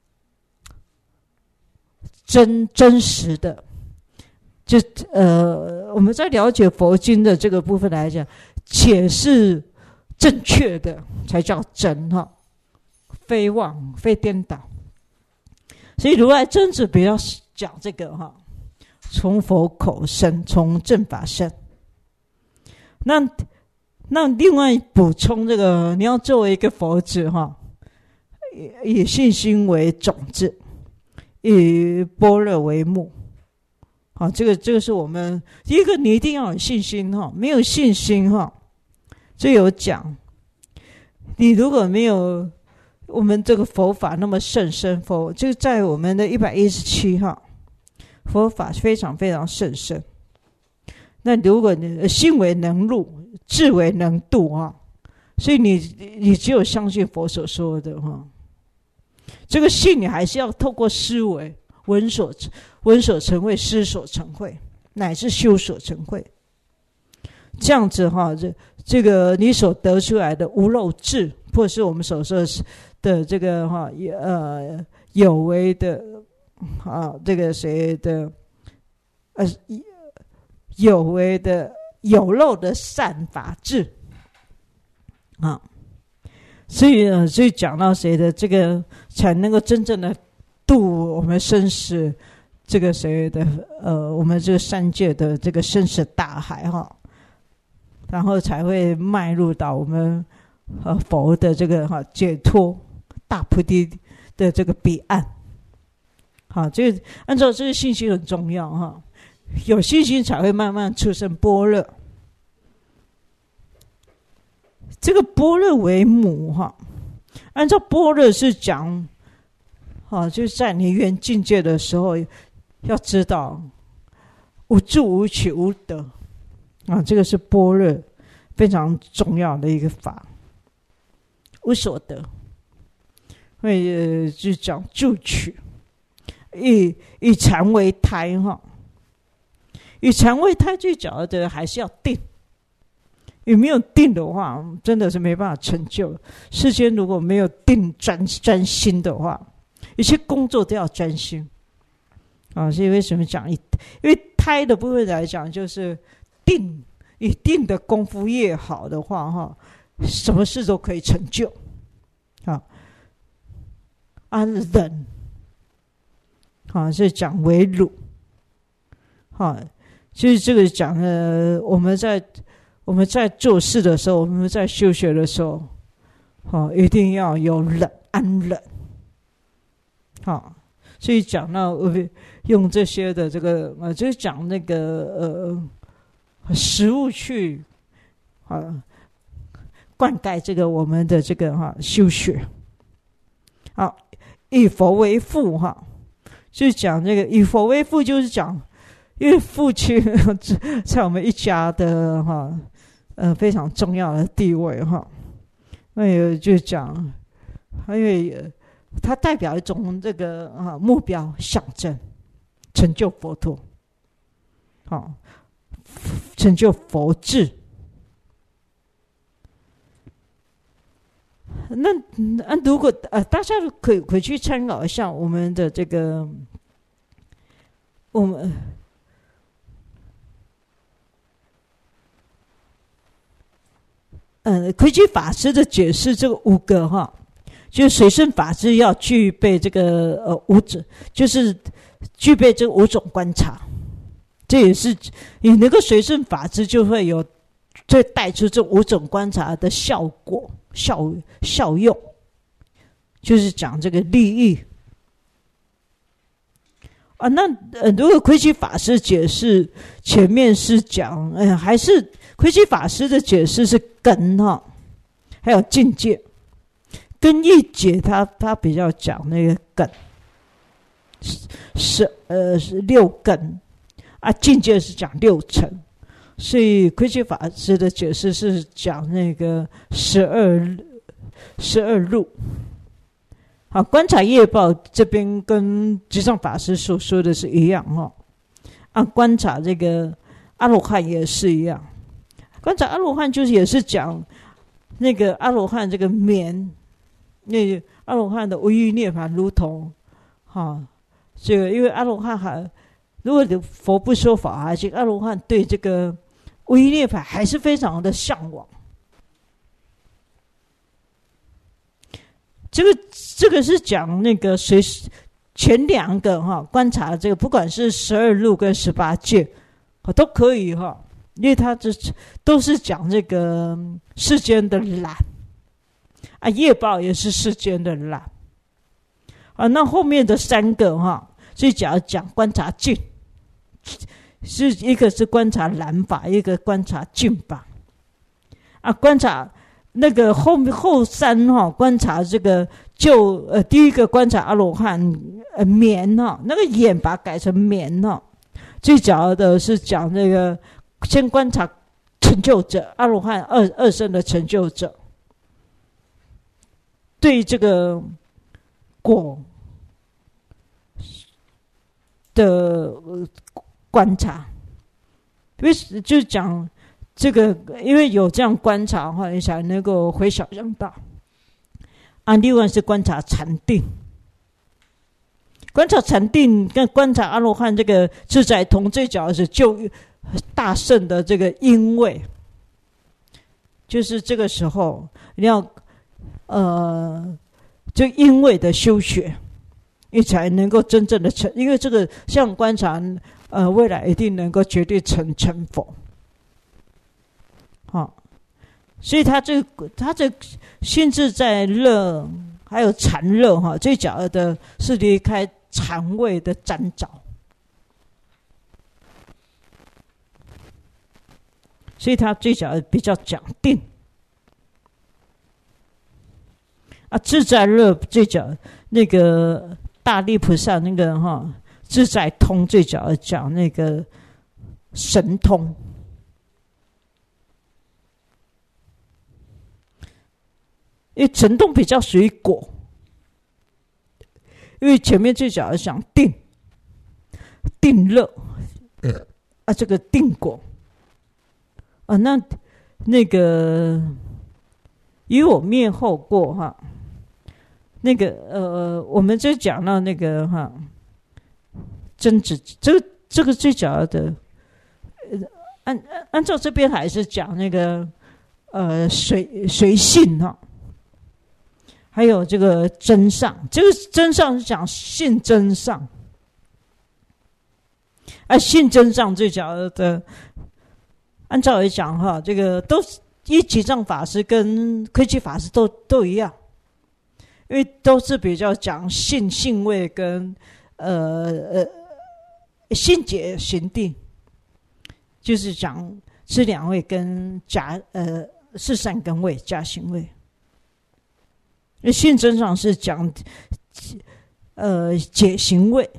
真真实的，就呃，我们在了解佛经的这个部分来讲，解释正确的才叫真哈，非妄非颠倒。所以如来真子比较讲这个哈，从佛口生，从正法生。那那另外补充这个，你要作为一个佛子哈，以信心为种子，以般若为目。好，这个这个是我们第一个，你一定要有信心哈，没有信心哈，这有讲，你如果没有我们这个佛法那么甚深，佛就在我们的一百一十七号，佛法非常非常甚深。那如果你心为能入，智为能度啊，所以你你只有相信佛所说的哈，这个信你还是要透过思维，闻所闻所成慧，思所成慧，乃至修所成慧。这样子哈，这这个你所得出来的无漏智，或是我们所说的这个哈呃有为的啊，这个谁的呃有为的有漏的善法智啊，所以呢，所以讲到谁的这个才能够真正的度我们生死这个谁的呃我们这个三界的这个生死大海哈，然后才会迈入到我们呃佛的这个哈解脱大菩提的这个彼岸。好，这个按照这个信息很重要哈，有信心才会慢慢出生般若。这个般若为母哈，按照般若是讲，啊，就是在你圆境界的时候，要知道无住无取无得啊，这个是般若非常重要的一个法，无所得。所以、呃、就讲住取，以以禅为胎哈。以禅为胎最讲的还是要定，有没有定的话，真的是没办法成就。世间如果没有定专专心的话，一切工作都要专心啊。所以为什么讲？因为胎的部分来讲，就是定，以定的功夫越好的话，哈，什么事都可以成就啊。啊，忍，啊，是讲为辱，啊。就是这个讲的，我们在我们在做事的时候，我们在修学的时候，好，一定要有忍，安忍。好，所以讲到用这些的这个呃，就是讲那个呃实物去啊灌溉这个我们的这个哈修学。好，以佛为父哈，就是讲这个以佛为父，就是讲。因为父亲在我们一家的哈，呃非常重要的地位哈，那也就讲，因为它代表一种这个啊目标象征，成就佛陀，好，成就佛智。那那如果呃大家可以可以去参考一下我们的这个我们。嗯，窥基法师的解释这个五个哈，就是随顺法师要具备这个呃五种，就是具备这五种观察，这也是你能够随顺法师，就会有就带出这五种观察的效果效效用，就是讲这个利益啊。那呃，如果窥基法师解释前面是讲，嗯、呃，还是。窥基法师的解释是根哈，还有境界。根一解他他比较讲那个根，是呃是六根啊，境界是讲六层，所以窥基法师的解释是讲那个十二十二路。好，观察业报这边跟寂藏法师所说的是一样哈，啊，观察这个阿罗汉也是一样。观察阿罗汉就是也是讲那个阿罗汉这个眠，那个阿罗汉的唯一涅槃如同，哈、哦，这个因为阿罗汉还，如果佛不说法还行，阿罗汉对这个唯一涅槃还是非常的向往。这个这个是讲那个随前两个哈、哦、观察这个，不管是十二路跟十八界，都可以哈、哦，因为它这都是讲这个世间的懒啊，业报也是世间的懒啊。那后面的三个哈，所以讲讲观察境，是一个是观察懒法，一个观察境法啊，观察。那个后后三哈、哦，观察这个就呃，第一个观察阿罗汉呃眠哈、哦，那个眼把它改成眠哈、哦。最主要的是讲那个先观察成就者阿罗汉二二生的成就者，对这个果的观察，因为就讲。这个因为有这样观察的话，你才能够回想象到。啊，另外是观察禅定，观察禅定跟观察阿罗汉这个自在同，最主要是就大圣的这个因位，就是这个时候你要呃，就因位的修学，你才能够真正的成。因为这个像观察，呃，未来一定能够绝对成成佛。好、哦，所以他这他这心自在乐，还有禅乐哈，最主要的是离开禅位的沾着，所以他最主要比较讲定啊，自在乐最主要那个大力菩萨那个哈自在通最主要讲那个神通。因为神通比较属于果，因为前面最主要讲定定乐啊，这个定果啊，那那个以我灭后过哈，那个呃，我们就讲到那个哈，真执，这个这个最主要的，按按照这边还是讲那个呃随随性哈。还有这个真上，这个真上是讲信真上，啊，信真上最主要的，按照来讲哈，这个都一起藏法师跟窥基法师都都一样，因为都是比较讲信信位跟呃呃信解行定，就是讲这两位跟假呃是善根位加行位。信真上是讲呃解行位，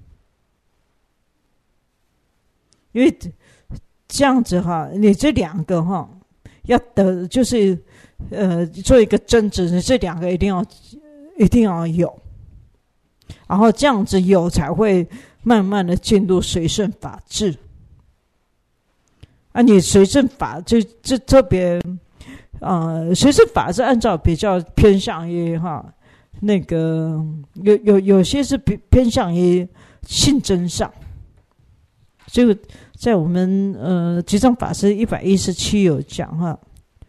因为这样子哈，你这两个哈要得就是呃做一个真执，这两个一定要一定要有，然后这样子有才会慢慢的进入随顺法治啊，你随顺法就就特别。呃，随顺法是按照比较偏向于哈，那个有有有些是偏偏向于信真上，这个在我们呃集藏法师一百一十七有讲哈，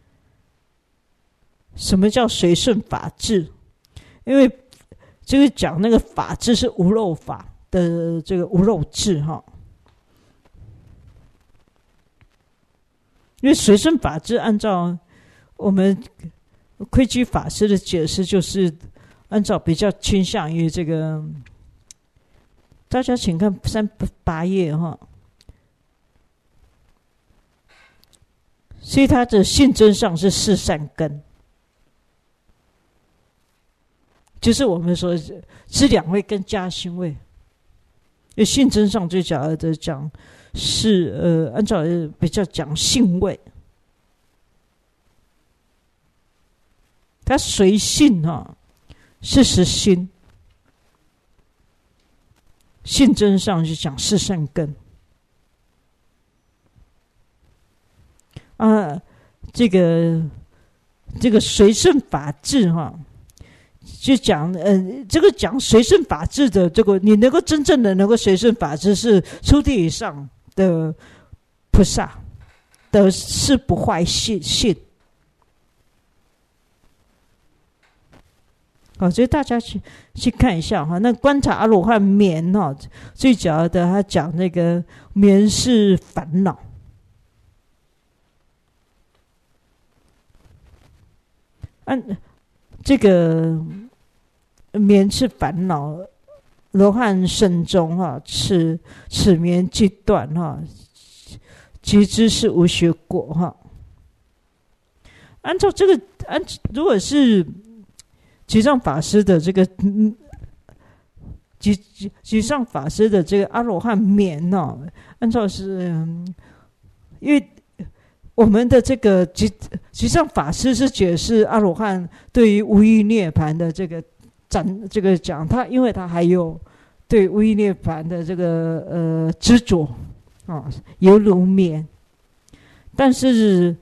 什么叫随顺法治？因为这个讲那个法治是无漏法的这个无漏治哈，因为随顺法治按照我们窥基法师的解释，就是按照比较倾向于这个，大家请看三八页哈。所以他的性真上是四善根，就是我们说是两位跟加行位。因为性真上最主要的讲是呃，按照比较讲性位。他随性哈，是实心，性真上就讲四善根啊，这个这个随顺法治哈，就讲呃，这个讲随顺法治的这个，你能够真正的能够随顺法治，是初地以上的菩萨的是不坏信信。好，所以大家去去看一下哈。那观察阿罗汉眠哈，最主要的他讲那个眠是烦恼。按这个眠是烦恼，罗汉慎终哈，此此眠即断哈，即知是无学果哈。按照这个按如果是吉藏法师的这个嗯，吉吉吉藏法师的这个阿罗汉眠哦，按照是，嗯、因为我们的这个吉吉藏法师是解释阿罗汉对于无余涅槃的这个展这个讲，他因为他还有对无余涅槃的这个呃执着啊，犹如眠，但是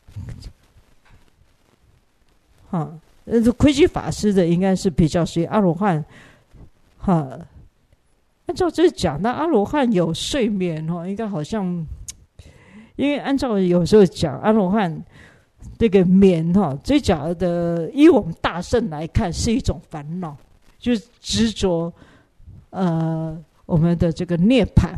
啊。呃，窥基法师的应该是比较属于阿罗汉，哈。按照这讲，那阿罗汉有睡眠哈，应该好像，因为按照有时候讲阿罗汉这个眠哈，最讲的，以我们大圣来看是一种烦恼，就是执着呃我们的这个涅槃，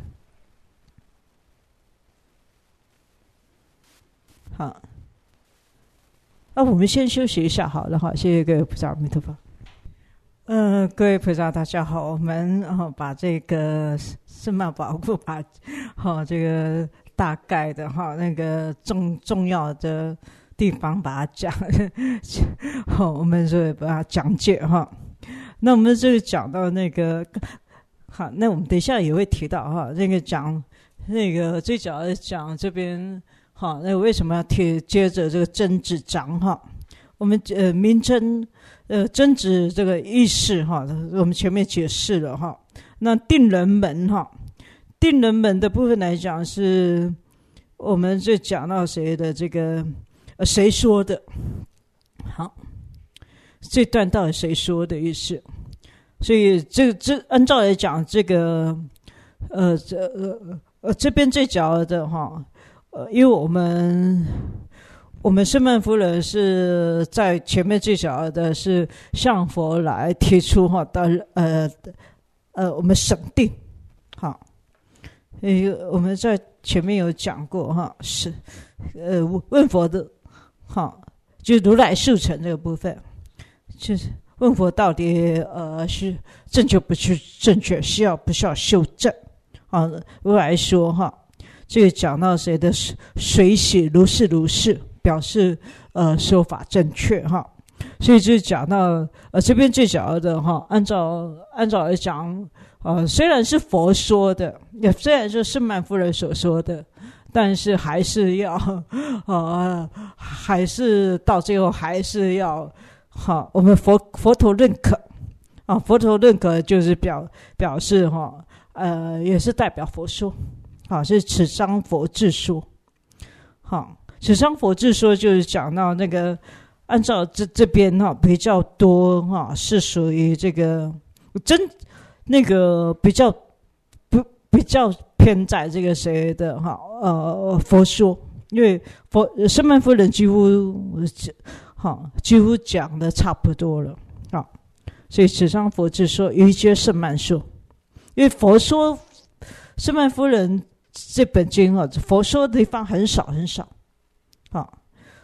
好。那、啊、我们先休息一下好了哈，谢谢各位菩萨，阿弥陀佛。嗯、呃，各位菩萨大家好，我们哦把这个圣曼宝库把好、哦、这个大概的哈、哦、那个重重要的地方把它讲，好、哦，我们就把它讲解哈。那我们这个讲到那个好，那我们等一下也会提到哈，那个讲那个最主要的讲这边。好，那为什么要贴接着这个真指章哈？我们呃明真呃真指这个意识哈，我们前面解释了哈。那定人门哈，定人门的部分来讲是，我们就讲到谁的这个呃谁说的？好，这段到底谁说的意思？所以这这按照来讲，这个呃这呃呃这边最主要的哈。呃，因为我们我们圣曼夫人是在前面最小的是向佛来提出哈，到呃呃我们审定，好，呃我们在前面有讲过哈，是呃问佛的，好，就如来速成这个部分，就是问佛到底呃是正确不是正确，需要不需要修正？啊，如来说哈。这个讲到谁的水洗如是如是，表示呃说法正确哈，所以就讲到呃这边最主要的哈，按照按照来讲，呃虽然是佛说的，也虽然是圣曼夫人所说的，但是还是要呃还是到最后还是要哈，我们佛佛陀认可啊，佛陀认可就是表表示哈，呃也是代表佛说。好，是此章佛智说。好，此章佛智说就是讲到那个，按照这这边哈比较多哈，是属于这个真那个比较不比较偏在这个谁的哈呃佛说，因为佛圣曼夫人几乎好几乎讲的差不多了，好，所以此章佛智说于皆圣曼说，因为佛说圣曼夫人。这本经啊，佛说的地方很少很少，好，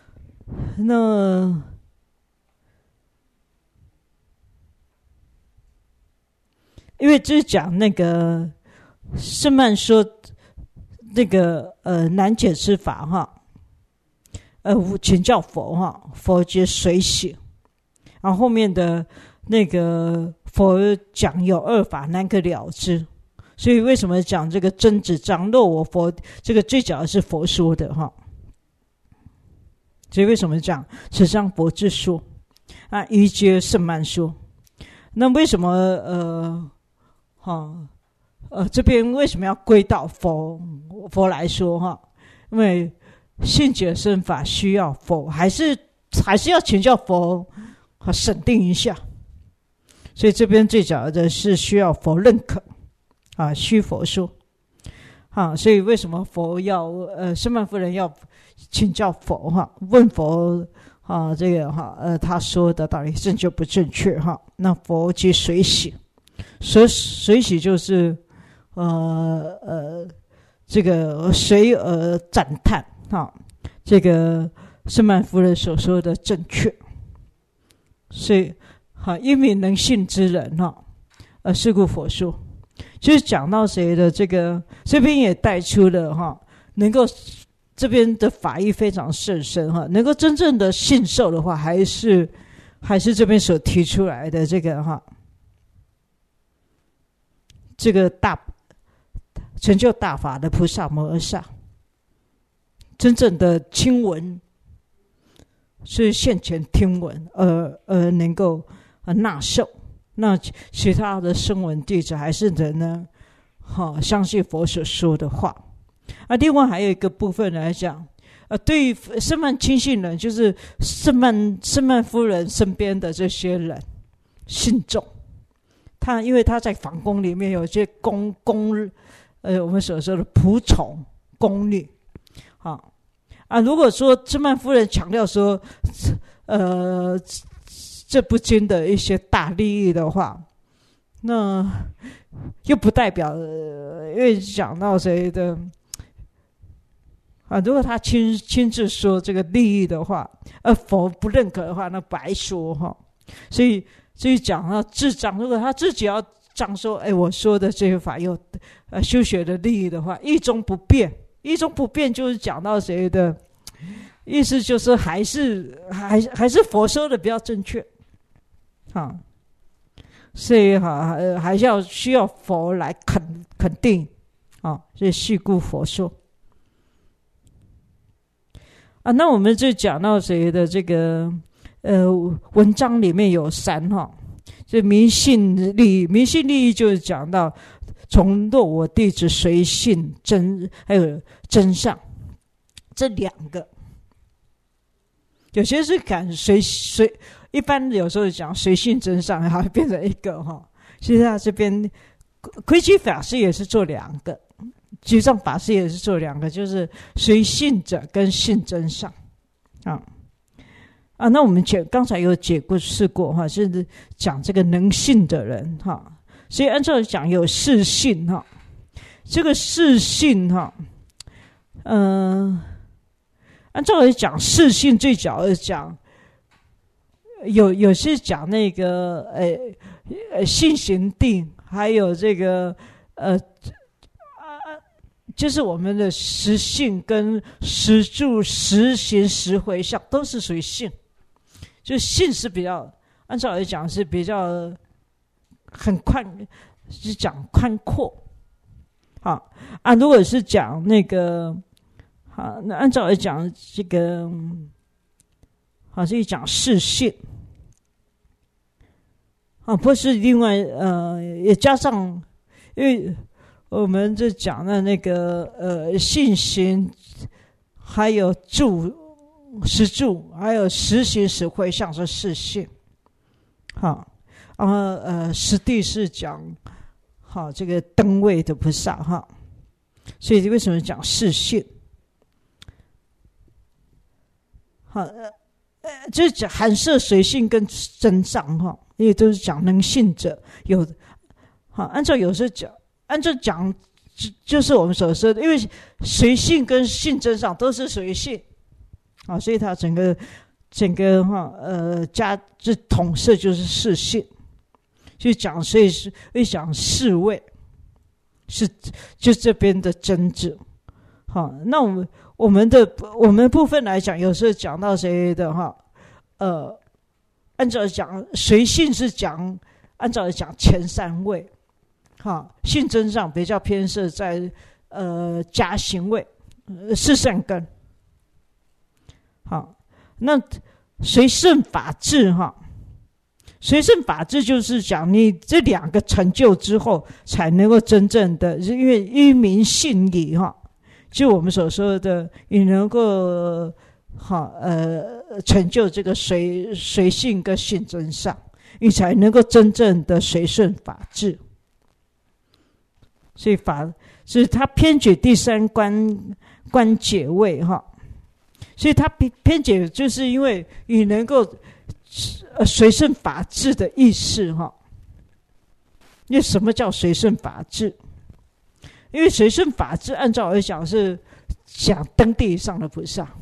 那因为就是讲那个圣曼说那个呃难解之法哈，呃请教佛哈，佛皆随喜，然后后面的那个佛讲有二法难可了之。所以为什么讲这个真指章若我佛，这个最主要是佛说的哈。所以为什么讲此章佛智说啊，于皆圣曼说？那为什么呃，哈呃这边为什么要归到佛佛来说哈？因为信解生法需要佛，还是还是要请教佛和审定一下。所以这边最讲的是需要佛认可啊，须佛说啊，所以为什么佛要呃舍曼夫人要请教佛哈、啊，问佛啊这个哈、啊、呃他说的到底正确不正确哈、啊？那佛即随喜，随随喜就是呃呃这个随而赞叹啊，这个舍曼夫人所说的正确，所以哈，因为能信之人哈，呃，是故佛说，就是讲到谁的这个这边也带出了哈，能够这边的法义非常甚深哈，能够真正的信受的话，还是还是这边所提出来的这个哈，这个大成就大法的菩萨摩诃萨，真正的听闻是现前听闻，而而能够纳受。那其他的声闻弟子还是人呢，哈、哦，相信佛所说的话。啊，另外还有一个部分来讲，呃，对于舍曼亲信人，就是舍曼舍曼夫人身边的这些人信众，他因为他在皇宫里面有些宫宫，呃，我们所说的仆从宫女，好、哦、啊，如果说舍曼夫人强调说，呃。这部经的一些大利益的话，那又不代表，呃、因为讲到谁的啊？如果他亲亲自说这个利益的话，而佛不认可的话，那白说哈。所以，所以讲到自彰，如果他自己要彰说，哎，我说的这些法有呃修学的利益的话，一中不变，一中不变就是讲到谁的意思，就是还是还还是佛说的比较正确。啊，所以哈，呃，还是要需要佛来肯肯定，啊，所以是故佛说。啊，那我们就讲到谁的这个呃文章里面有三哈，这明信利益，明信利益就是讲到从若我弟子随信真还有真相这两个，有些是敢随随。一般有时候讲随信真上，还变成一个哈。其实他这边窥基法师也是做两个，居藏法师也是做两个，就是随信者跟信真上啊啊。那我们解刚才有解过释过哈，是讲这个能信的人哈。所以按照讲有是信哈，这个是信哈，嗯、呃，按照来讲是信最早的讲。有有些讲那个呃呃信行定，还有这个呃啊，就是我们的实信跟实住、实行、实回向都是属于信，就信是比较按照来讲是比较很宽，是讲宽阔，好啊。如果是讲那个好，那按照来讲这个好是讲是信。啊，不是另外呃，也加上，因为我们这讲的那个呃信行，还有住实住，还有实行实会向是是信，好，然后呃实地是讲好这个灯位的菩萨哈，所以为什么讲是信？好，呃呃，就是讲含摄随信跟真上哈。因为都是讲能信者有，好，按照有时候讲，按照讲，就是我们所说的，因为随信跟信真上都是随信，啊，所以它整个整个哈呃加这统摄就是是信，就讲所以是会讲是位，是就这边的真旨，好，那我们我们的我们部分来讲，有时候讲到谁的哈，呃。按照讲随信是讲，按照讲前三位，哈，信真上比较偏摄在呃加行位，呃是善根，好，那随顺法治哈，随顺法治就是讲你这两个成就之后，才能够真正的，因为依明信理哈，就我们所说的，你能够好呃成就这个随随性跟性真上，你才能够真正的随顺法治。所以法，所以他偏解第三关关解位哈，所以他偏解就是因为你能够呃随顺法治的意识哈。因为什么叫随顺法治？因为随顺法治，按照来讲是讲登地上的菩萨，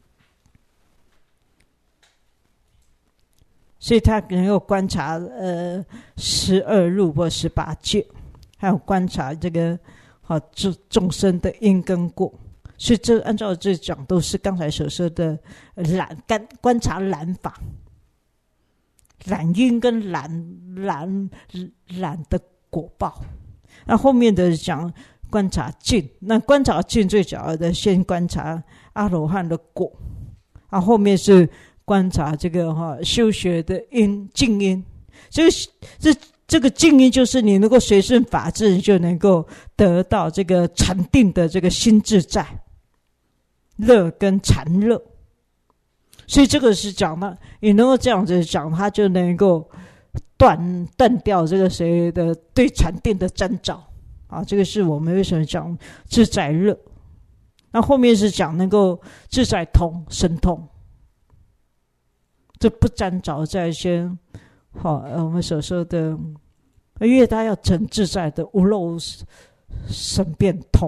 所以他能够观察呃十二入或十八界，还有观察这个好众生的因跟果。所以这按照这讲，都是刚才所说的染观观察染法。染因跟染染染的果报，那后面的讲观察境，那观察境最主要的先观察阿罗汉的果，啊，后面是观察这个哈修学的因静因，这个这这个静因就是你能够随顺法治，就能够得到这个禅定的这个心自在，乐跟禅乐。所以这个是讲嘛，你能够这样子讲，他就能够断断掉这个谁的对禅定的征兆啊。这个是我们为什么讲自在乐。那后面是讲能够自在通神通，这不沾着在一些好、呃、我们所说的，因为他要成自在的无漏神变通，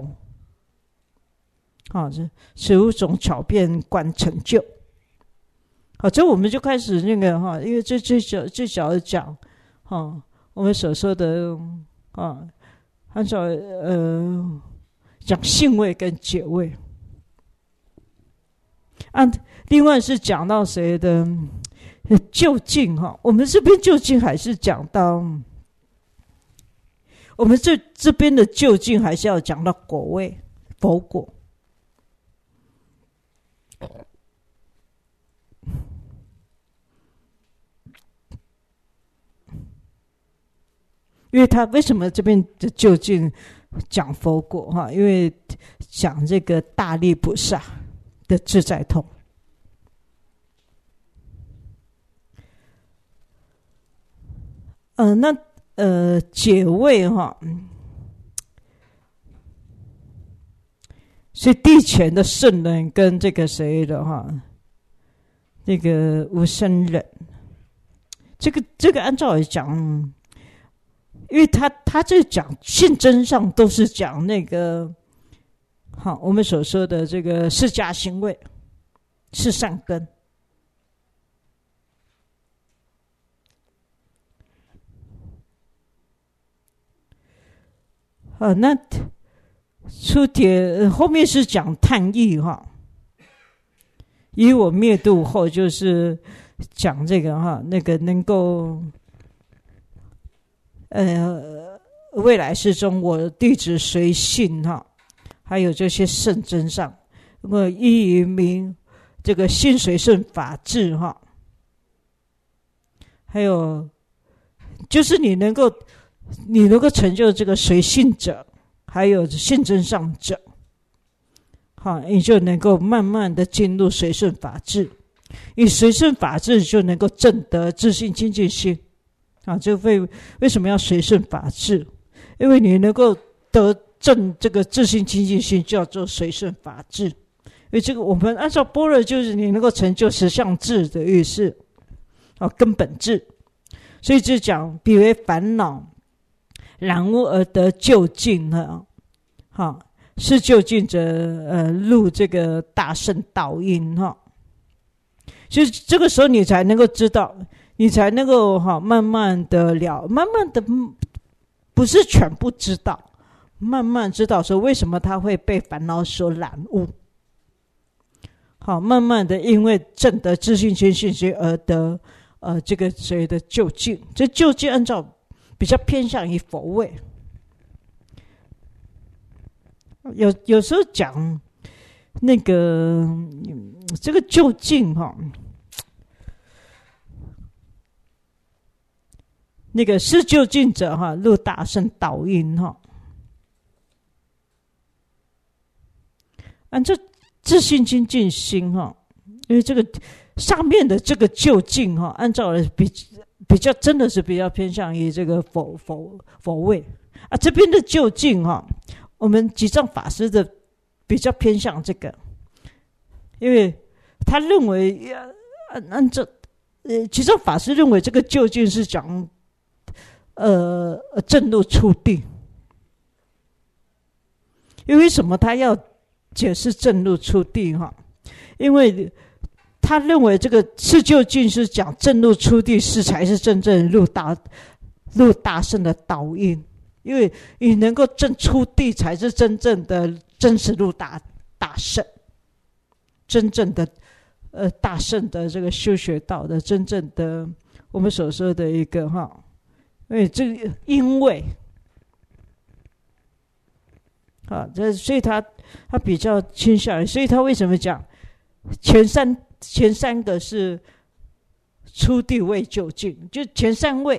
啊，这十五种巧变观成就。好，这我们就开始那个哈，因为这最小最小的讲哈，我们所说的啊，按照呃讲性位跟解位，按另外是讲到谁的究竟哈，我们这边究竟还是讲到，我们这这边的究竟还是要讲到果位佛果。因为他为什么这边的究竟讲佛果哈？因为讲这个大力菩萨的自在通。呃，那呃解位哈，所以地前的圣人跟这个谁的哈，那个无生人，这个这个按照来讲。因为他他这讲性真上都是讲那个，好，我们所说的这个释迦行位是善根。啊，那出帖后面是讲叹意哈，以我灭度后就是讲这个哈，那个能够。呃，未来世中，我弟子随信哈，还有这些圣真上，我依于名这个信随顺法治哈，还有就是你能够你能够成就这个随信者，还有信真上者，好，你就能够慢慢的进入随顺法治，你随顺法治就能够证得自信清净心。啊，就会为什么要随顺法治？因为你能够得证这个自信清净心，叫做随顺法治。因为这个我们按照般若，就是你能够成就实相智的意思，啊，根本智。所以就讲，比为烦恼染污而得究竟呢，哈，是究竟者，呃，入这个大圣道因哈。所以这个时候你才能够知道。你才能够哈慢慢的了，慢慢的不是全部知道，慢慢知道说为什么他会被烦恼所染污。好，慢慢的因为证得自信心信心而得呃这个所谓的究竟，这究竟按照比较偏向于佛位。有有时候讲那个这个究竟哈。那个是究竟者哈，入大圣道因哈。按照自信清净心哈， 因为这个上面的这个究竟哈，按照比比较真的是比较偏向于这个佛佛佛位啊，这边的究竟哈，我们吉藏法师的比较偏向这个，因为他认为按按照呃吉藏法师认为这个究竟是讲呃正入初地，因为什么他要解释正入初地哈？因为他认为这个是究竟是讲正入初地是才是真正入大入大圣的导因，因为你能够正初地才是真正的真实入大大圣，真正的呃大圣的这个修学道的真正的我们所说的一个哈，因为这个因为啊，这所以他他比较倾向于，所以他为什么讲前三前三个是初地位究竟，就前三位。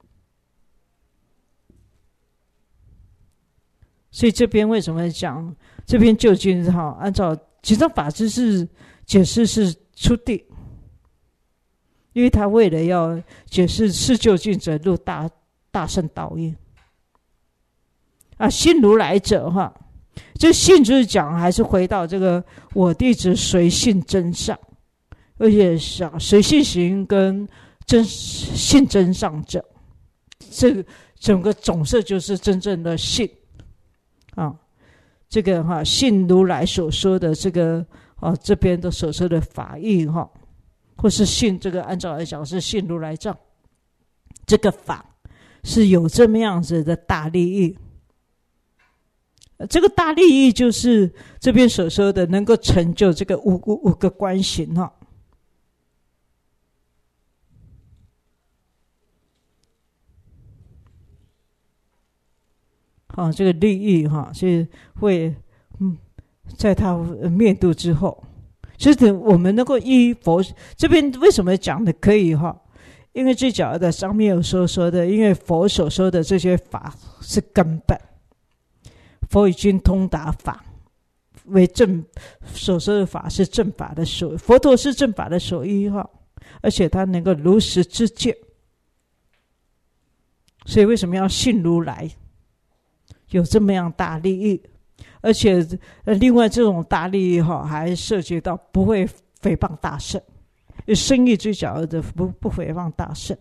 所以这边为什么讲这边究竟哈？按照吉藏法师是解释是初地，因为他为了要解释是究竟者入大大圣道因啊，信如来者哈，这信就是讲还是回到这个我弟子随信真上，而且想随信行跟真信真上者，这个整个总色就是真正的信。啊，这个哈信如来所说的这个啊，这边的所说的法义哈，或是信这个按照来讲是信如来藏，这个法是有这么样子的大利益。这个大利益就是这边所说的能够成就这个五五五个观行哈。啊，这个利益哈，是会嗯，在他灭度之后，所以我们能够依佛这边为什么讲的可以哈？因为最主要的上面有说说的，因为佛所说的这些法是根本，佛已经通达法为正所说的法是正法的所，佛陀是正法的所依哈，而且他能够如实知见，所以为什么要信如来？有这么样大利益，而且呃，另外这种大利益哈，还涉及到不会诽谤大圣，生意最主要的不不诽谤大圣。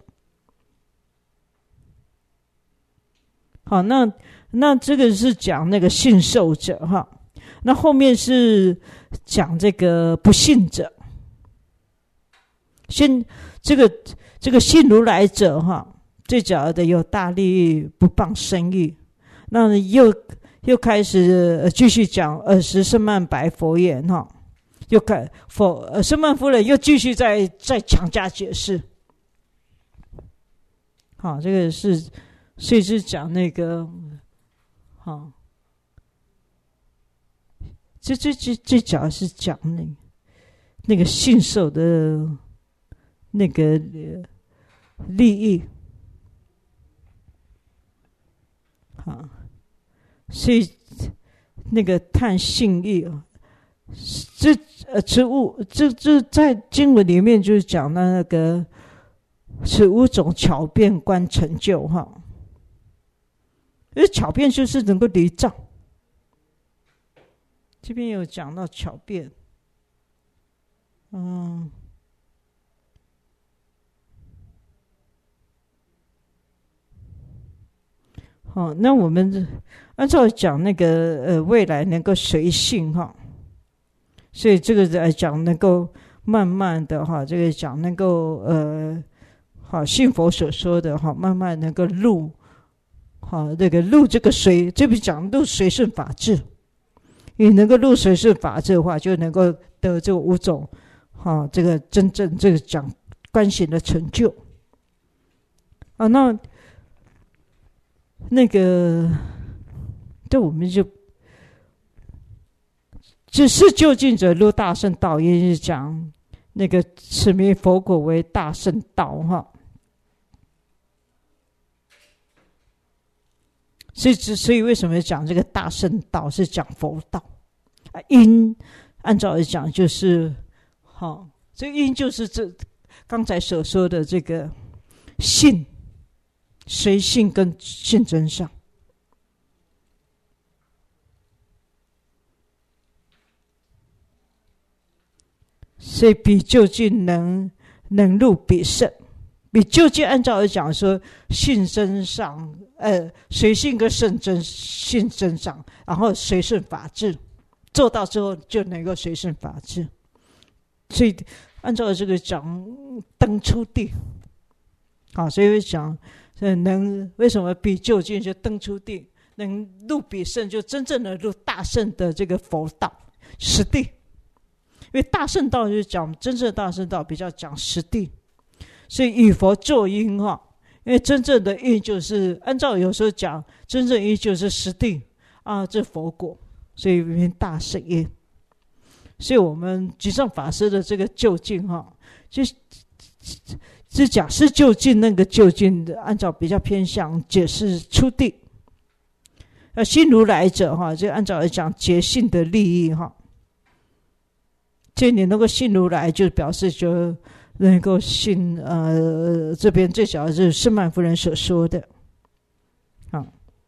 好，那那这个是讲那个信受者哈，那后面是讲这个不信者。信这个这个信如来者哈，最主要的有大利益，不谤生意。那又又开始继续讲尔时僧曼白佛言哈，又开佛呃僧曼夫人又继续再再强加解释。好，这个是所以是讲那个好，这这这这讲是讲那个那个信受的那个利益。好。所以那个叹信义啊，这呃此物这这在经文里面就是讲的那个此五种巧辩观成就哈，因为巧辩就是能够离障，这边有讲到巧辩，嗯。好，那我们按照讲那个呃未来能够随性哈，所以这个来讲能够慢慢的哈，这个讲能够呃好信佛所说的哈，慢慢能够入好这个入这个随，这边讲入随顺法治，你能够入随顺法治的话，就能够得这五种哈这个真正这个讲观行的成就啊。那那个，对，我们就只是究竟者入大圣道，也是讲那个此名佛果为大圣道哈。所以，所以为什么讲这个大圣道是讲佛道啊？因按照来讲就是，好这个因就是这刚才所说的这个性、随性跟性真上。所以比究竟能能入比胜，比究竟按照而讲说性真上，呃，随性跟圣真性真上，然后随顺法治，做到之后就能够随顺法治。所以按照这个讲登出地，好，所以讲能为什么比究竟就登出地，能入比胜就真正的入大圣的这个佛道实地。因为大圣道就是讲真正的大圣道比较讲实地，所以以佛作因哈。因为真正的因就是按照有时候讲，真正因就是实地啊，这佛果，所以名大圣因。所以我们举上法师的这个究竟哈，就是讲是究竟那个究竟的，按照比较偏向解释出地。那信如来者哈，就按照来讲结性的利益哈。所以你能够信如来，就表示就能够信呃，这边最小的是圣曼夫人所说的，啊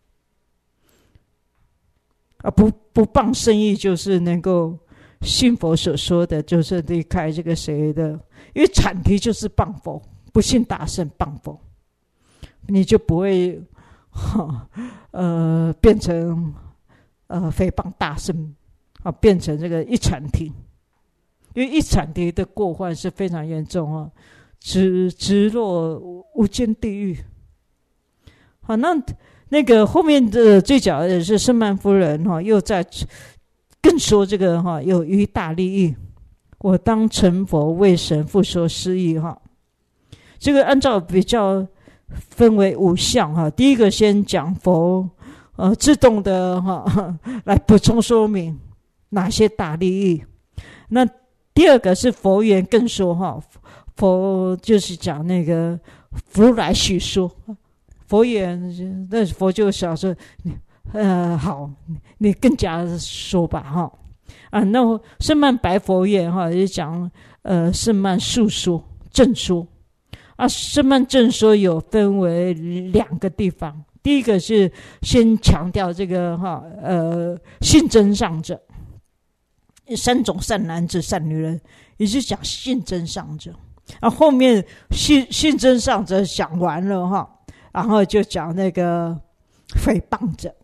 啊不不谤圣意，就是能够信佛所说的，就是离开这个谁的，因为阐题就是谤佛，不信大圣谤佛，你就不会哈呃变成呃诽谤大圣啊，变成这个一阐题。因为一阐题的过患是非常严重啊，直直落无间地狱。好，那那个后面的最讲的是圣曼夫人哈，又在更说这个哈有于大利益，我当成佛为神复说施益哈。这个按照比较分为五项哈，第一个先讲佛呃自动的哈来补充说明哪些大利益，那。第二个是佛言更说哈，佛就是讲那个如来许说，佛言那佛就想说，呃好，你更加说吧哈啊，那圣曼白佛言哈，就讲呃圣曼述说正说啊，圣曼正说有分为两个地方，第一个是先强调这个哈呃性真上者。三种善男子善女人，也是讲性真上者，啊，后面性性真上者讲完了哈，然后就讲那个诽谤者，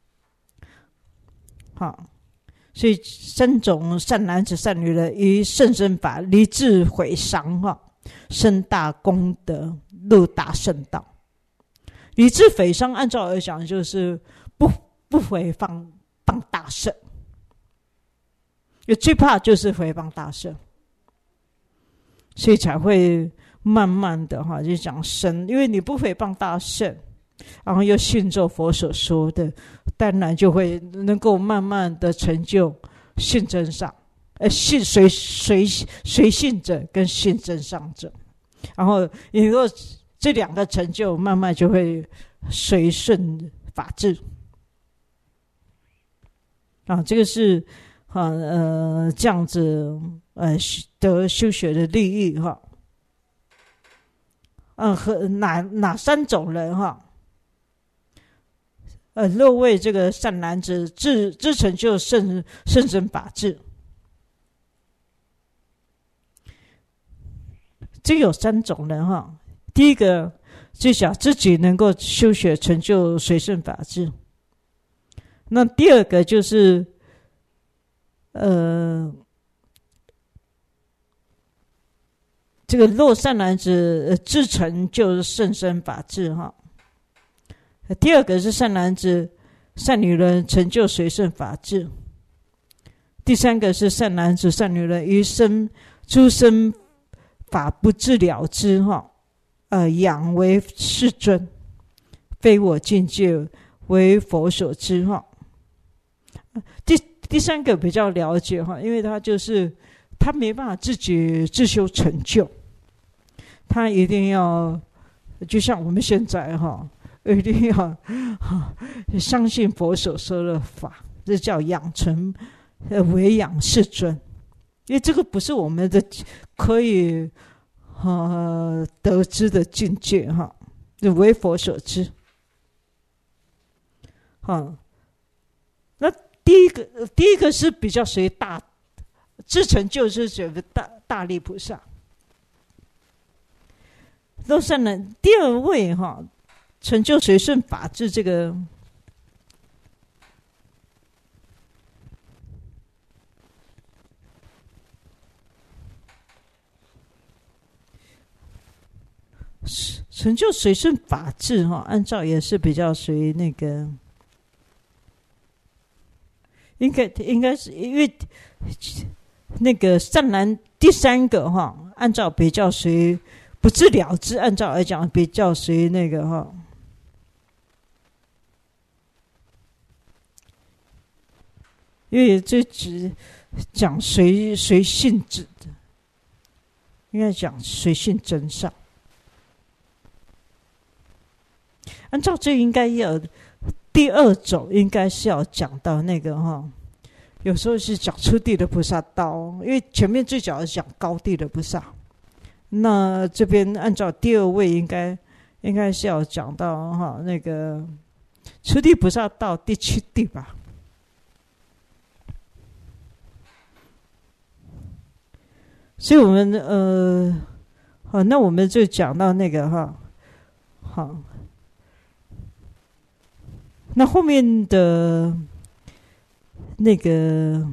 好，所以三种善男子善女人以甚深法离智毁伤哈，生大功德入大圣道。离智毁伤按照而讲就是不不诽谤谤大圣。最怕就是诽谤大圣，所以才会慢慢的哈就讲生，因为你不诽谤大圣，然后又信咒佛所说的，当然就会能够慢慢的成就信真上，呃，信随随随信者跟信真上者，然后如果这两个成就，慢慢就会随顺法治。啊，这个是。啊，呃，这样子，呃，得修学的利益哈，嗯、呃，和哪哪三种人哈？呃，若为这个善男子自自成就甚甚深法治，这有三种人哈。第一个就想自己能够修学成就随顺法治，那第二个就是。呃，这个若善男子自成就甚深法治哈。第二个是善男子善女人成就随顺法治。第三个是善男子善女人于生诸生法不自了之哈，呃，仰为世尊，非我境界，为佛所知哈。第第三个比较了解哈，因为他就是他没办法自己自修成就，他一定要就像我们现在哈，一定要相信佛所说的法，这叫养成呃为养世尊因为这个不是我们的可以呃得知的境界哈，就为佛所知。好，那第一个第一个是比较属于大自成就是属于大大力菩萨。都善人第二位哈，成就随顺法治这个。成就随顺法治哈，按照也是比较属于那个，应该应该是因为那个善男第三个哈，按照比较属于不治了之，按照来讲比较属于那个哈，因为这只讲随随性质的，应该讲随性真上。按照这应该要第二种，应该是要讲到那个哈，有时候是讲初地的菩萨道，因为前面最早是讲高地的菩萨，那这边按照第二位应该应该是要讲到哈那个初地菩萨道第七地吧。所以我们呃，好，那我们就讲到那个哈，好。那后面的那个，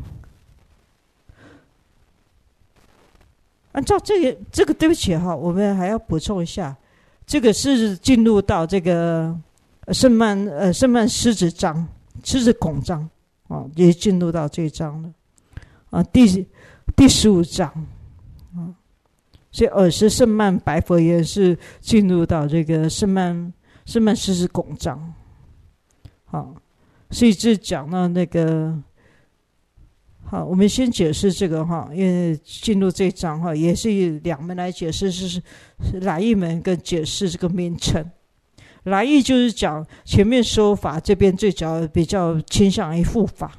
按照这个这个，对不起哈，我们还要补充一下，这个是进入到这个圣曼呃圣曼狮子章、狮子孔章啊，也进入到这一章了啊，第第十五章啊，所以尔时圣曼白佛也是进入到这个圣曼圣曼狮子孔章。好，所以这讲到那个，好，我们先解释这个哈，因为进入这一章哈，也是两门来解释，是是来义门跟解释这个名称。来义就是讲前面说法，这边最主要比较倾向于护法。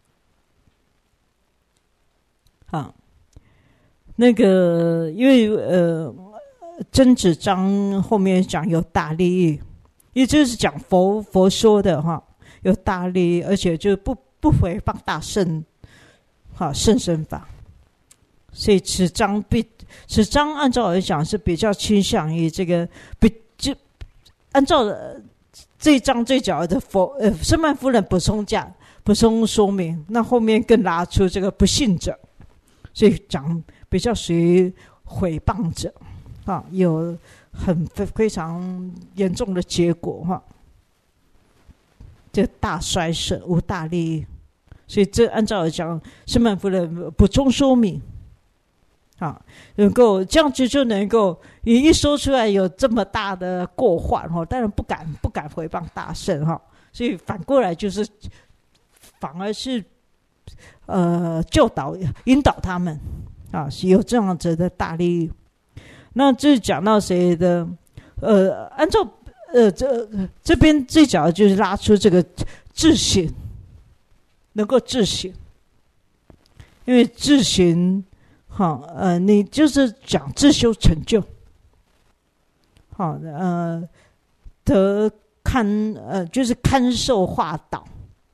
好，那个因为呃真子章后面讲有大利益，因为这是讲佛佛说的哈，有大利益，而且就不不诽谤大圣，好圣身法。所以此章必此章按照来讲是比较倾向于这个，比就按照这一章最主要的佛呃圣曼夫人补充讲补充说明，那后面更拉出这个不信者，所以讲比较属于毁谤者啊，有很非常严重的结果哈，这大衰舍无大利益，所以这按照来讲，圣曼夫人补充说明。啊，能够这样子就能够，你一说出来有这么大的过患哈，当然不敢不敢诽谤大圣哈，所以反过来就是反而是呃教导引导他们啊，是有这样子的大利益。那这讲到谁的？呃，按照呃这这边最早就是拉出这个自省，能够自省，因为自省。好，呃，你就是讲自修成就，好，呃，得堪，呃，就是堪受化导，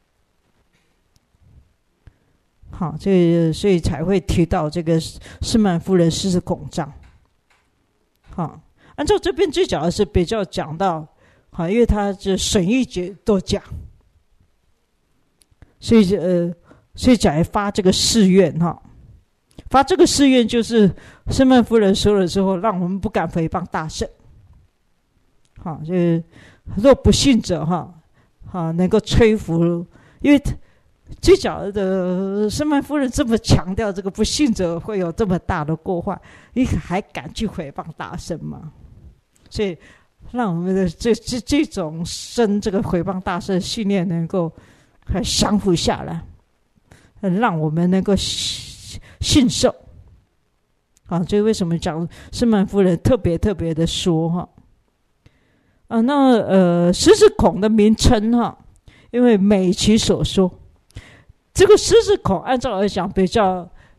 好，这所以才会提到这个释曼夫人狮子孔章，好，按照这边最早的是比较讲到，好，因为他这损益节都讲，所以呃，所以才发这个誓愿哈。发这个誓愿就是释曼夫人说了之后，让我们不敢诽谤大圣。好，就是若不信者哈，好能够吹拂，因为最早的释曼夫人这么强调这个不信者会有这么大的过患，你还敢去诽谤大圣吗？所以让我们的这这这种生这个诽谤大圣的信念能够还降服下来，让我们能够信受啊，所以为什么讲释曼夫人特别特别的说哈啊？那呃，狮子孔的名称哈，因为美其所说，这个狮子孔按照来讲比较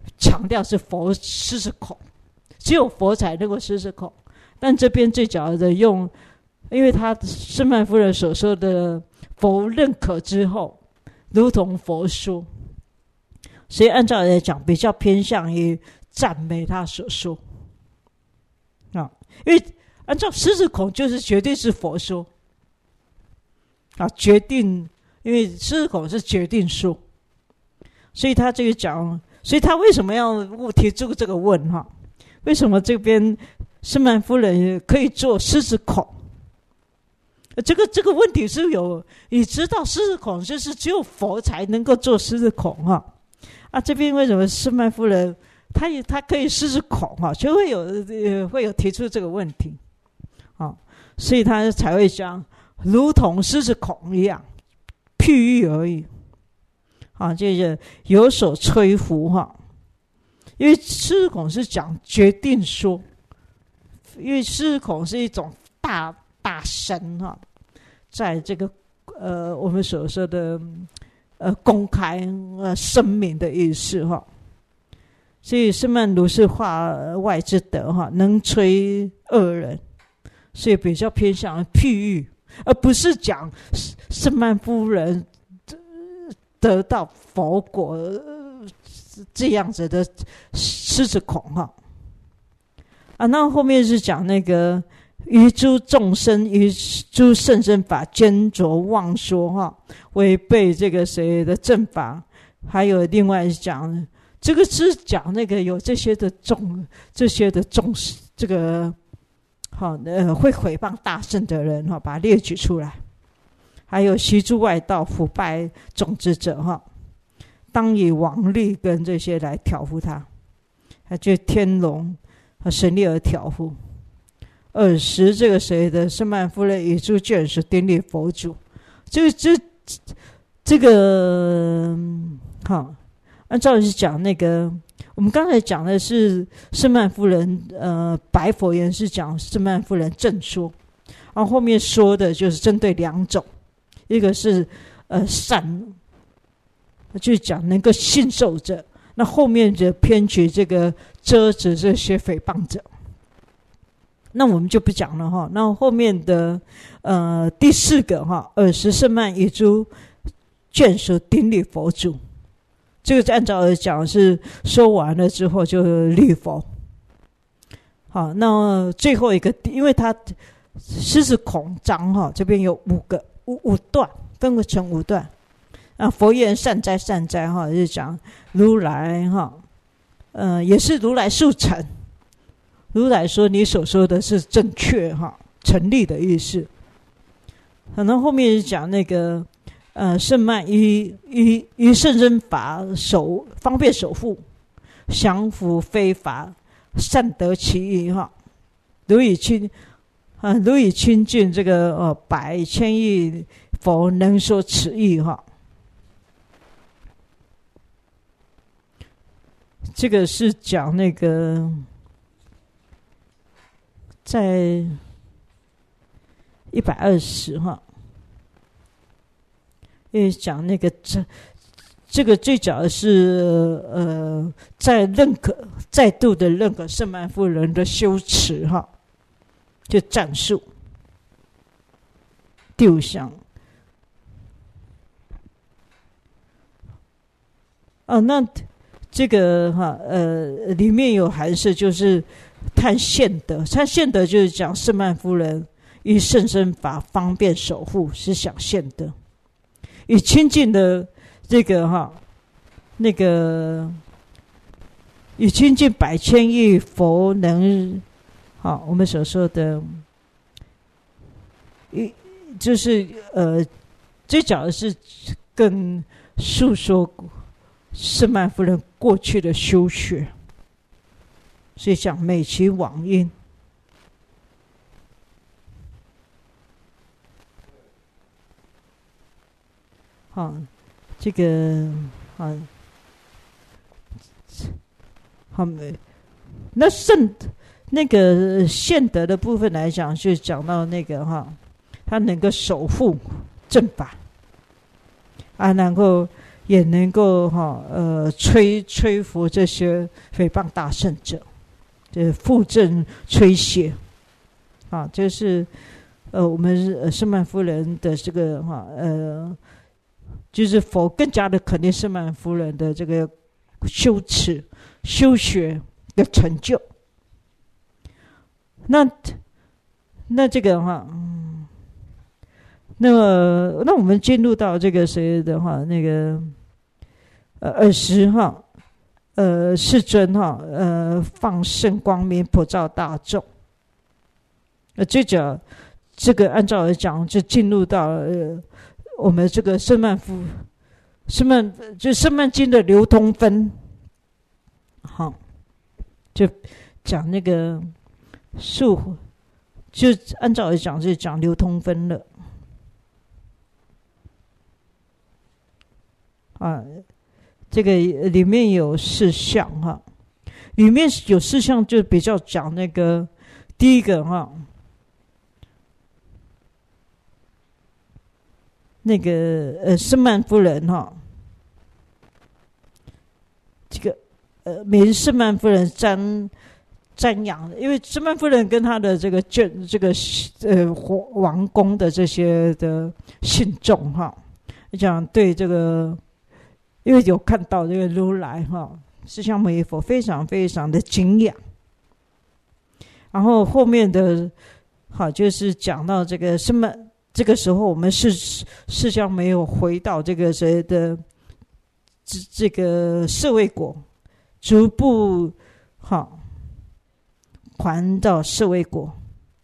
强调是佛狮子孔，只有佛才能够狮子孔。但这边最主要的用，因为他圣曼夫人所说的佛认可之后，如同佛说，所以按照来讲，比较偏向于赞美他所说啊，因为按照狮子孔就是绝对是佛说啊，决定，因为狮子孔是决定说，所以他这个讲，所以他为什么要提出这个问哈？为什么这边圣曼夫人可以做狮子孔？这个这个问题是有，你知道狮子孔就是只有佛才能够做狮子孔哈啊，这边为什么圣曼夫人他也他可以狮子孔哈，就会有呃会有提出这个问题啊，所以他才会讲如同狮子孔一样，譬喻而已啊，就是有所吹拂哈，因为狮子孔是讲决定说，因为狮子孔是一种大。大声哈，在这个呃我们所说的呃公开呃声明的意思哈，所以圣曼如是化外之德哈，能吹恶人，所以比较偏向譬喻，而不是讲圣曼夫人得到佛果这样子的狮子孔哈啊，那后面是讲那个。于诸众生于诸圣身法坚着妄说哈，违背这个谁的正法，还有另外讲这个是讲那个有这些的众这些的众这个好呃会毁谤大圣的人哈，把它列举出来，还有习诸外道腐败种子者哈，当以王力跟这些来挑拨他，还就天龙和神力而挑拨。尔时这个谁的圣曼夫人以诸眷属顶礼佛祖，这个这这个好，按照是讲那个，我们刚才讲的是圣曼夫人呃白佛言是讲圣曼夫人正说，然后后面说的就是针对两种，一个是呃善，就讲能够信受者，那后面就偏取这个遮止这些诽谤者。那我们就不讲了哈。那后面的呃第四个哈，尔时圣曼以诸眷属顶礼佛祖，这个按照来讲是说完了之后就礼佛。好，那最后一个，因为它狮子孔章哈，这边有五个五五段，分为成五段。啊，佛言善哉善哉哈，就是讲如来哈，呃，也是如来速成。如来说你所说的是正确哈，成立的意思。可能后面是讲那个呃圣曼于于于圣真法守方便守护，降伏非法，善得其意哈。如以亲啊，如以亲近这个呃百千亿佛能说此意哈。这个是讲那个。在一百二十哈，因为讲那个这这个最早的是呃，在认可再度的认可圣曼夫人的修持哈，就战术第五项。哦，那这个哈呃里面有含是就是探现德，探现德就是讲圣曼夫人以圣身法方便守护，是想现德，以亲近的这个哈那个以亲近百千亿佛能，好，我们所说的，一就是呃最早的是跟诉说圣曼夫人过去的修学。所以讲美其往因，好，这个好，好美。那圣那个现德的部分来讲，就讲到那个哈，他能够守护正法，啊，能够也能够哈呃吹吹拂这些诽谤大圣者，这复正吹邪啊，这是呃我们圣曼夫人的这个哈呃，就是佛更加的肯定圣曼夫人的这个修持修学的成就。那那这个哈，嗯，那么那我们进入到这个谁的话，那个呃二十哈，呃世尊哈，呃放圣光明普照大众。呃，这讲这个按照来讲，就进入到呃我们这个圣曼夫圣曼就圣曼经的流通分，好，就讲那个。树就按照来讲，就讲流通分了啊。这个里面有四项哈，里面有四项就比较讲那个第一个哈，那个呃圣曼夫人哈，这个呃每日圣曼夫人瞻瞻仰，因为圣曼夫人跟她的这个眷这个呃王宫的这些的信众哈，讲对这个，因为有看到这个如来哈，释迦牟尼佛非常非常的敬仰。然后后面的好就是讲到这个圣曼，这个时候我们是释迦没有回到这个谁的这这个舍卫国，逐步好。还到舍卫国，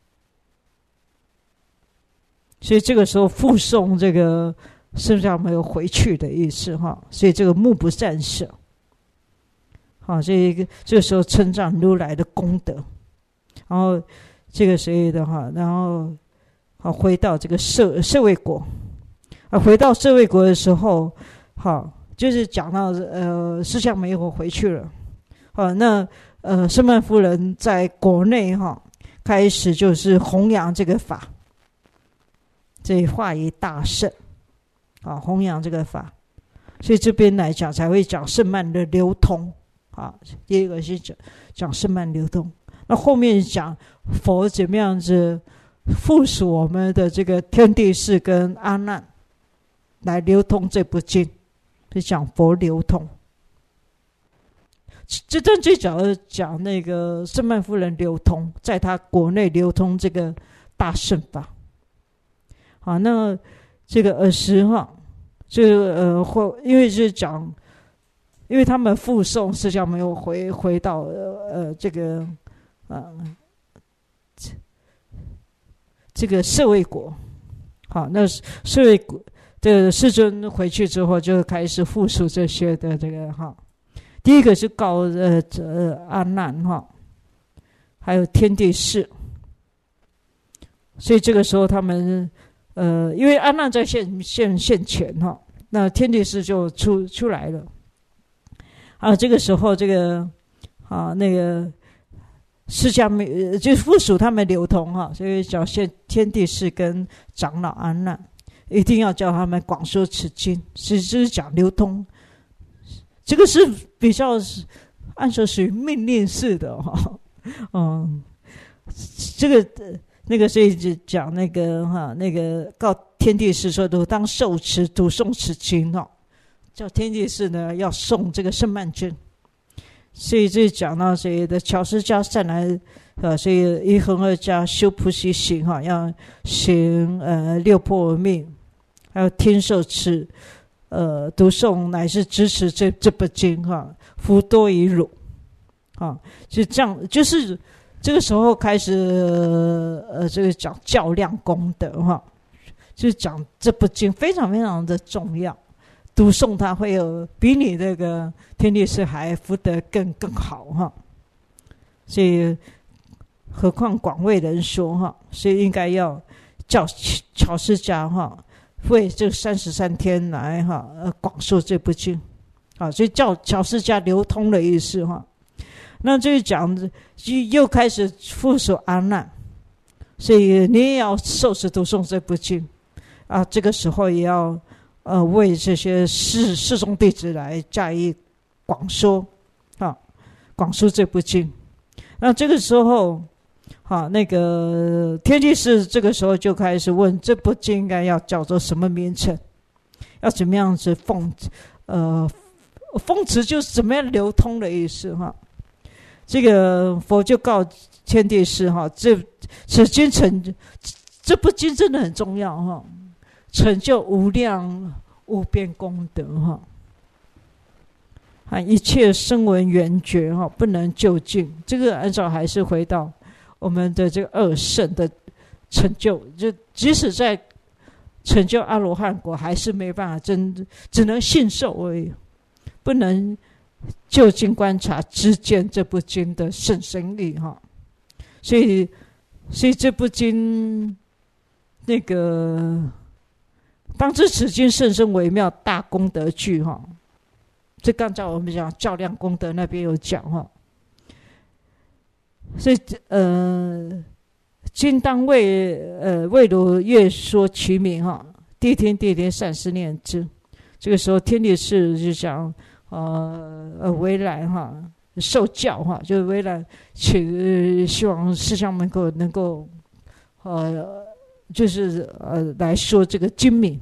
所以这个时候附送这个释迦没有回去的意思哈，所以这个目不暂舍，好，所以这个时候称赞如来的功德，然后这个谁的话，然后好回到这个舍舍卫国，啊，回到舍卫国的时候，好，就是讲到呃释迦没有回去了，好，那。呃，圣曼夫人在国内哈，开始就是弘扬这个法，这化为大圣，啊，弘扬这个法，所以这边来讲才会讲圣曼的流通，啊，第一个是讲讲圣曼流通，那后面讲佛怎么样子附属我们的这个天地释跟阿难来流通这部经，就讲佛流通。这段最早的讲那个圣曼夫人流通，在他国内流通这个大圣法。好，那这个二十哈，这个呃或因为是讲，因为他们附送释迦没有回回到呃呃这个呃这个舍卫国。好，那舍卫国这个世尊回去之后，就开始附属这些的这个哈。第一个是告呃呃阿难哈，还有天地释，所以这个时候他们呃，因为阿难在现现现前哈，那天地释就出出来了。啊，这个时候这个啊那个释迦没就是附属他们流通哈，所以叫现天地释跟长老阿难，一定要叫他们广说此经，是就是讲流通。这个是比较按说属于命令式的哈，嗯，这个那个所以就讲那个哈那个告天地释说都当受持读诵此经哈，叫天地释呢要诵这个圣曼经，所以这讲到谁的乔斯迦善来呃，所以一恒二加修菩提行哈，要行呃六波罗蜜，还有天受持。呃，读诵乃是支持这这部经哈，福多于汝，啊，就这样，就是这个时候开始呃，这个讲较量功德哈，就是讲这部经非常非常的重要，读诵它会有比你那个天地释还福德更更好哈，所以何况广为人说哈，所以应该要叫乔释迦哈。为这三十三天来哈，呃，广受这部经，啊，所以叫乔释迦流通的意思哈。那就是讲，又开始附属阿难，所以你也要受持读诵这部经啊。这个时候也要呃为这些释释众弟子来加以广说啊，广说这部经。那这个时候，好，那个天帝释这个时候就开始问，这部经应该要叫做什么名称？要怎么样子奉，呃，奉持就是怎么样流通的意思哈。这个佛就告天帝释哈，这此经成，这部经真的很重要哈，成就无量无边功德哈。啊，一切声闻缘觉哈，不能究竟。这个按照还是回到我们的这个二圣的成就，就即使在成就阿罗汉果，还是没办法真，只能信受而已，不能究竟观察知见这部经的甚深义哈。所以，所以这部经那个当知此经甚深微妙大功德具哈。这刚才我们讲较量功德那边有讲哈，所以呃，今当为呃为如乐说其名哈，第一天第一天善思念之。这个时候天帝释就讲呃呃为来哈受教哈，就是为来请希望释迦牟尼佛能够呃就是呃来说这个经名。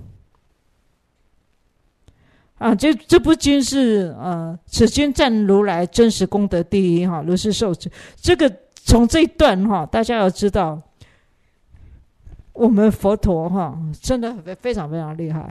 啊，这这部经是呃，此经赞如来真实功德第一哈，如是受持。这个从这一段哈，大家要知道，我们佛陀哈，真的非常非常厉害。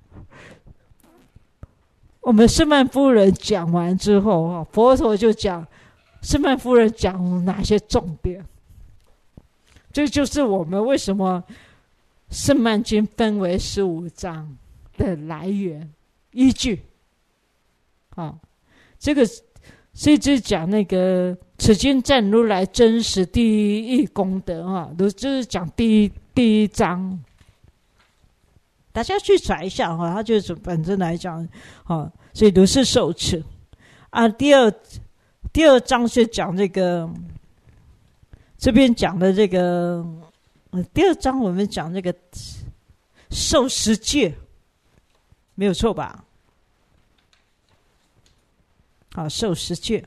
我们释曼夫人讲完之后哈，佛陀就讲释曼夫人讲哪些重点。这就是我们为什么释曼经分为十五章的来源。依据，啊，这个所以就讲那个此经赞如来真实第一功德哈，就是讲第一第一章，大家去查一下哈，它就是本身来讲啊，所以如是受持啊。第二第二章是讲这个，这边讲的这个，第二章我们讲这个受持戒。没有错吧？好，受持戒，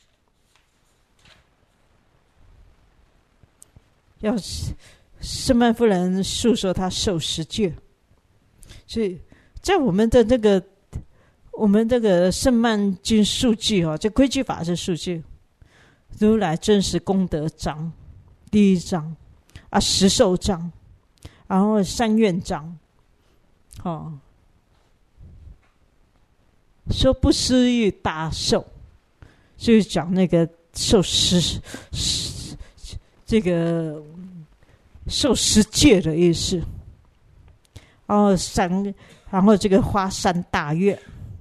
要释曼夫人诉说她受持戒，所以在我们的这个我们这个圣曼经述记哈，这规矩法是述记，如来真实功德章第一章啊，十受章，然后三愿章，哦。说不思议大受，就是讲那个受十这个受十戒的意思。然后三，然后这个花三大愿。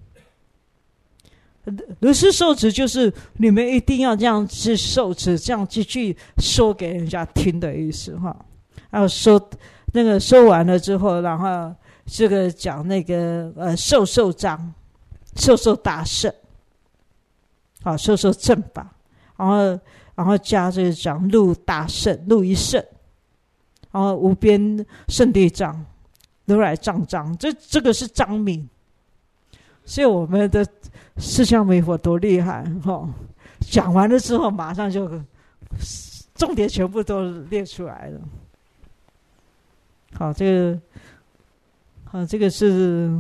如是受持就是你们一定要这样去受持，这样继续说给人家听的意思哈。然后说那个说完了之后，然后这个讲那个呃受受章。受受大圣，好，受受正法，然后然后加这个讲入大圣，入一圣，然后无边圣地藏，如来藏章，这这个是章名。所以我们的释迦牟尼佛多厉害哈、哦！讲完了之后，马上就重点全部都列出来了。好，这个好，这个是。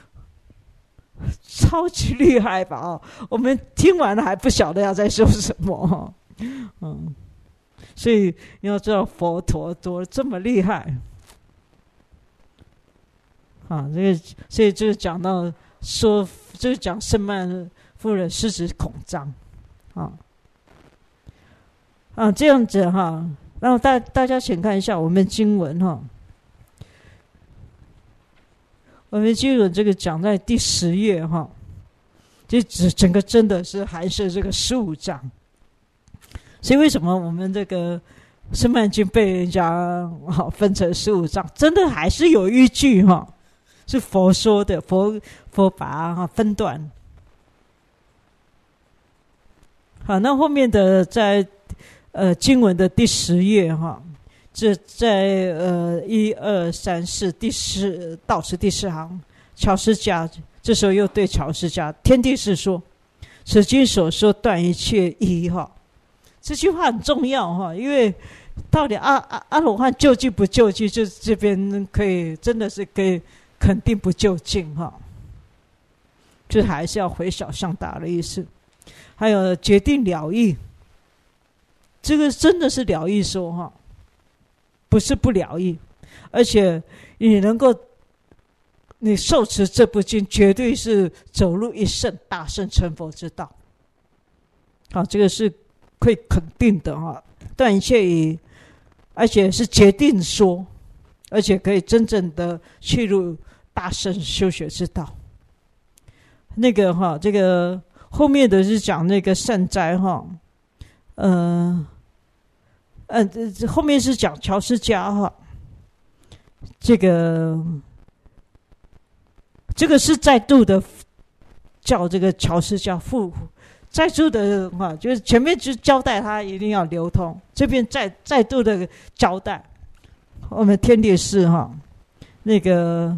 超级厉害吧？哦，我们听完了还不晓得要在说什么，嗯，所以你要知道佛陀多这么厉害啊！这个，所以就是讲到说，就是讲圣曼夫人失职恐章啊啊，这样子哈，然后大大家请看一下我们经文哈。我们经文这个讲在第十页哈，这整个真的是还是这个十五章，所以为什么我们这个圣曼经被人家好分成十五章，真的还是有依据哈，是佛说的，佛佛把它分段。好，那后面的在呃经文的第十页哈。这在呃一二三四第四到是第四行， 樵师家这时候又对樵师家天地是说：“此经所说断一切依。”哈，这句话很重要哈，因为到底阿阿阿罗汉究竟不究竟，就这边可以真的是可以肯定不究竟哈，就还是要回小向大的意思。还有决定了义，这个真的是了义说哈，不是不了义，而且你能够你受持这部经，绝对是走入一圣大圣成佛之道。好，这个是可以肯定的哈，断一切依，而且是决定说，而且可以真正的去入大圣修学之道。那个哈，这个后面的是讲那个善哉哈，呃，呃，后面是讲樵师家哈，这个这个是再度的叫这个樵师家复。再度的哈，就是前面就交代他一定要流通，这边再再度的交代，我们天地是哈，那个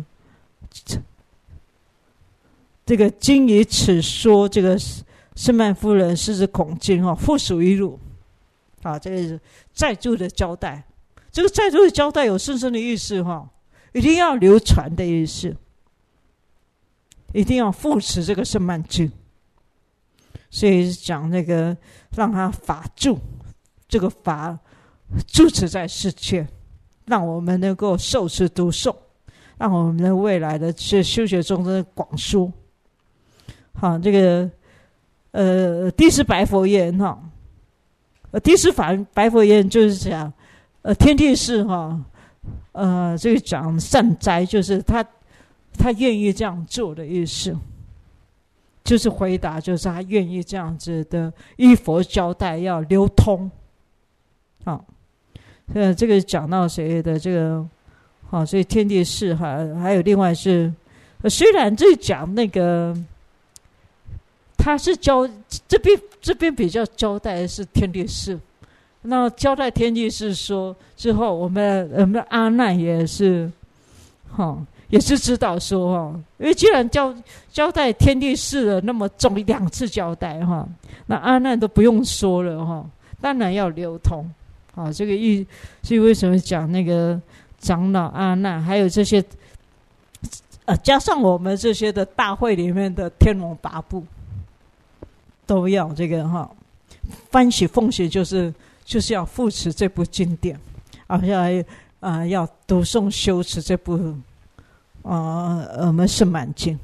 这个经以此说，这个圣曼夫人是指恐惊哈，附属于汝，啊，这个是再度的交代，这个再度的交代有深深的意思哈，一定要流传的意思，一定要扶持这个圣曼经。所以讲那个让他法住，这个法住持在世间，让我们能够受持读诵，让我们的未来的修学中的广说。好，这个呃第四白佛言哈，呃第四白佛言就是讲呃天地是哈，呃这个讲善哉，就是他他愿意这样做的意思。就是回答，就是他愿意这样子的依佛交代要流通，好，呃，这个讲到谁的这个，好，所以天地是还还有另外是，虽然这讲那个，他是交这边这边比较交代的是天地是，那交代天地是说之后，我们我们的阿难也是，好。也是知道说哈，因为既然交交代天地事了那么重，两次交代哈，那阿难都不用说了哈，当然要流通啊。这个意，所以为什么讲那个长老阿难，还有这些，呃，加上我们这些的大会里面的天龙八部，都要这个哈，欢喜奉行，就是就是要扶持这部经典，而且还啊要读诵修持这部。啊、呃，我们圣曼经，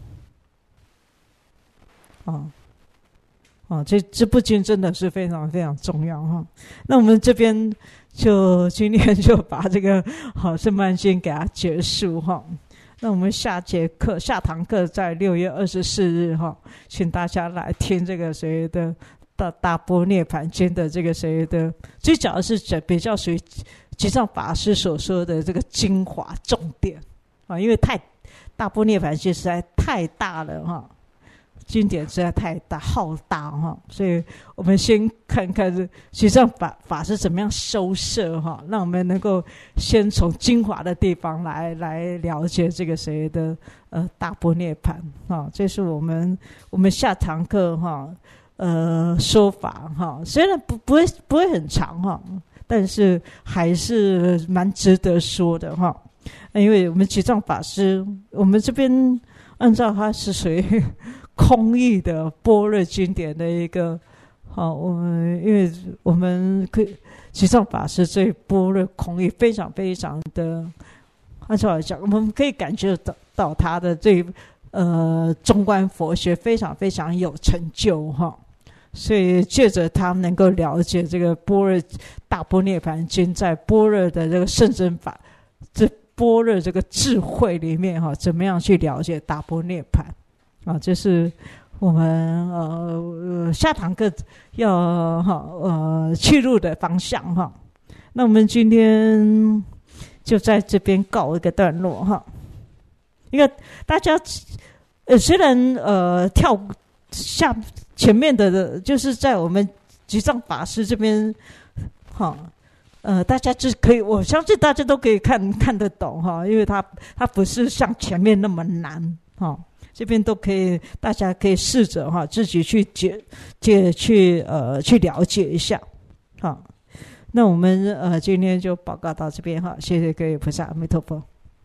啊，啊，这这部经真的是非常非常重要哈。那我们这边就今天就把这个好圣曼经给它结束哈。那我们下节课下堂课在六月二十四日哈，请大家来听这个谁的大大般涅槃经的这个谁的，最主要是比较属于吉藏法师所说的这个精华重点。啊，因为太大般涅槃经实在太大了哈，经典实在太大浩大哈，所以我们先看看这实际上法法是怎么样收摄哈，让我们能够先从精华的地方来来了解这个谁的呃大般涅槃哈，这是我们我们下堂课哈呃说法哈，虽然不不会不会很长哈，但是还是蛮值得说的哈。因为我们吉藏法师，我们这边按照它是属于空义的般若经典的一个，好，我们因为我们可以吉藏法师对般若空义非常非常的，按照来讲，我们可以感觉到到他的对呃中观佛学非常非常有成就哈，所以借着他能够了解这个般若大般涅槃经在般若的这个圣真法这。般若这个智慧里面哈，怎么样去了解大般涅槃啊？这是我们呃下堂课要哈呃去入的方向哈。那我们今天就在这边告一个段落哈。因为大家呃虽然呃跳下前面的，就是在我们吉藏法师这边哈。呃，大家就可以，我相信大家都可以看看得懂哈，因为它它不是像前面那么难哈、哦，这边都可以，大家可以试着哈、哦、自己去解解去呃去了解一下，好、哦，那我们呃今天就报告到这边哈，谢谢各位菩萨，阿弥陀佛。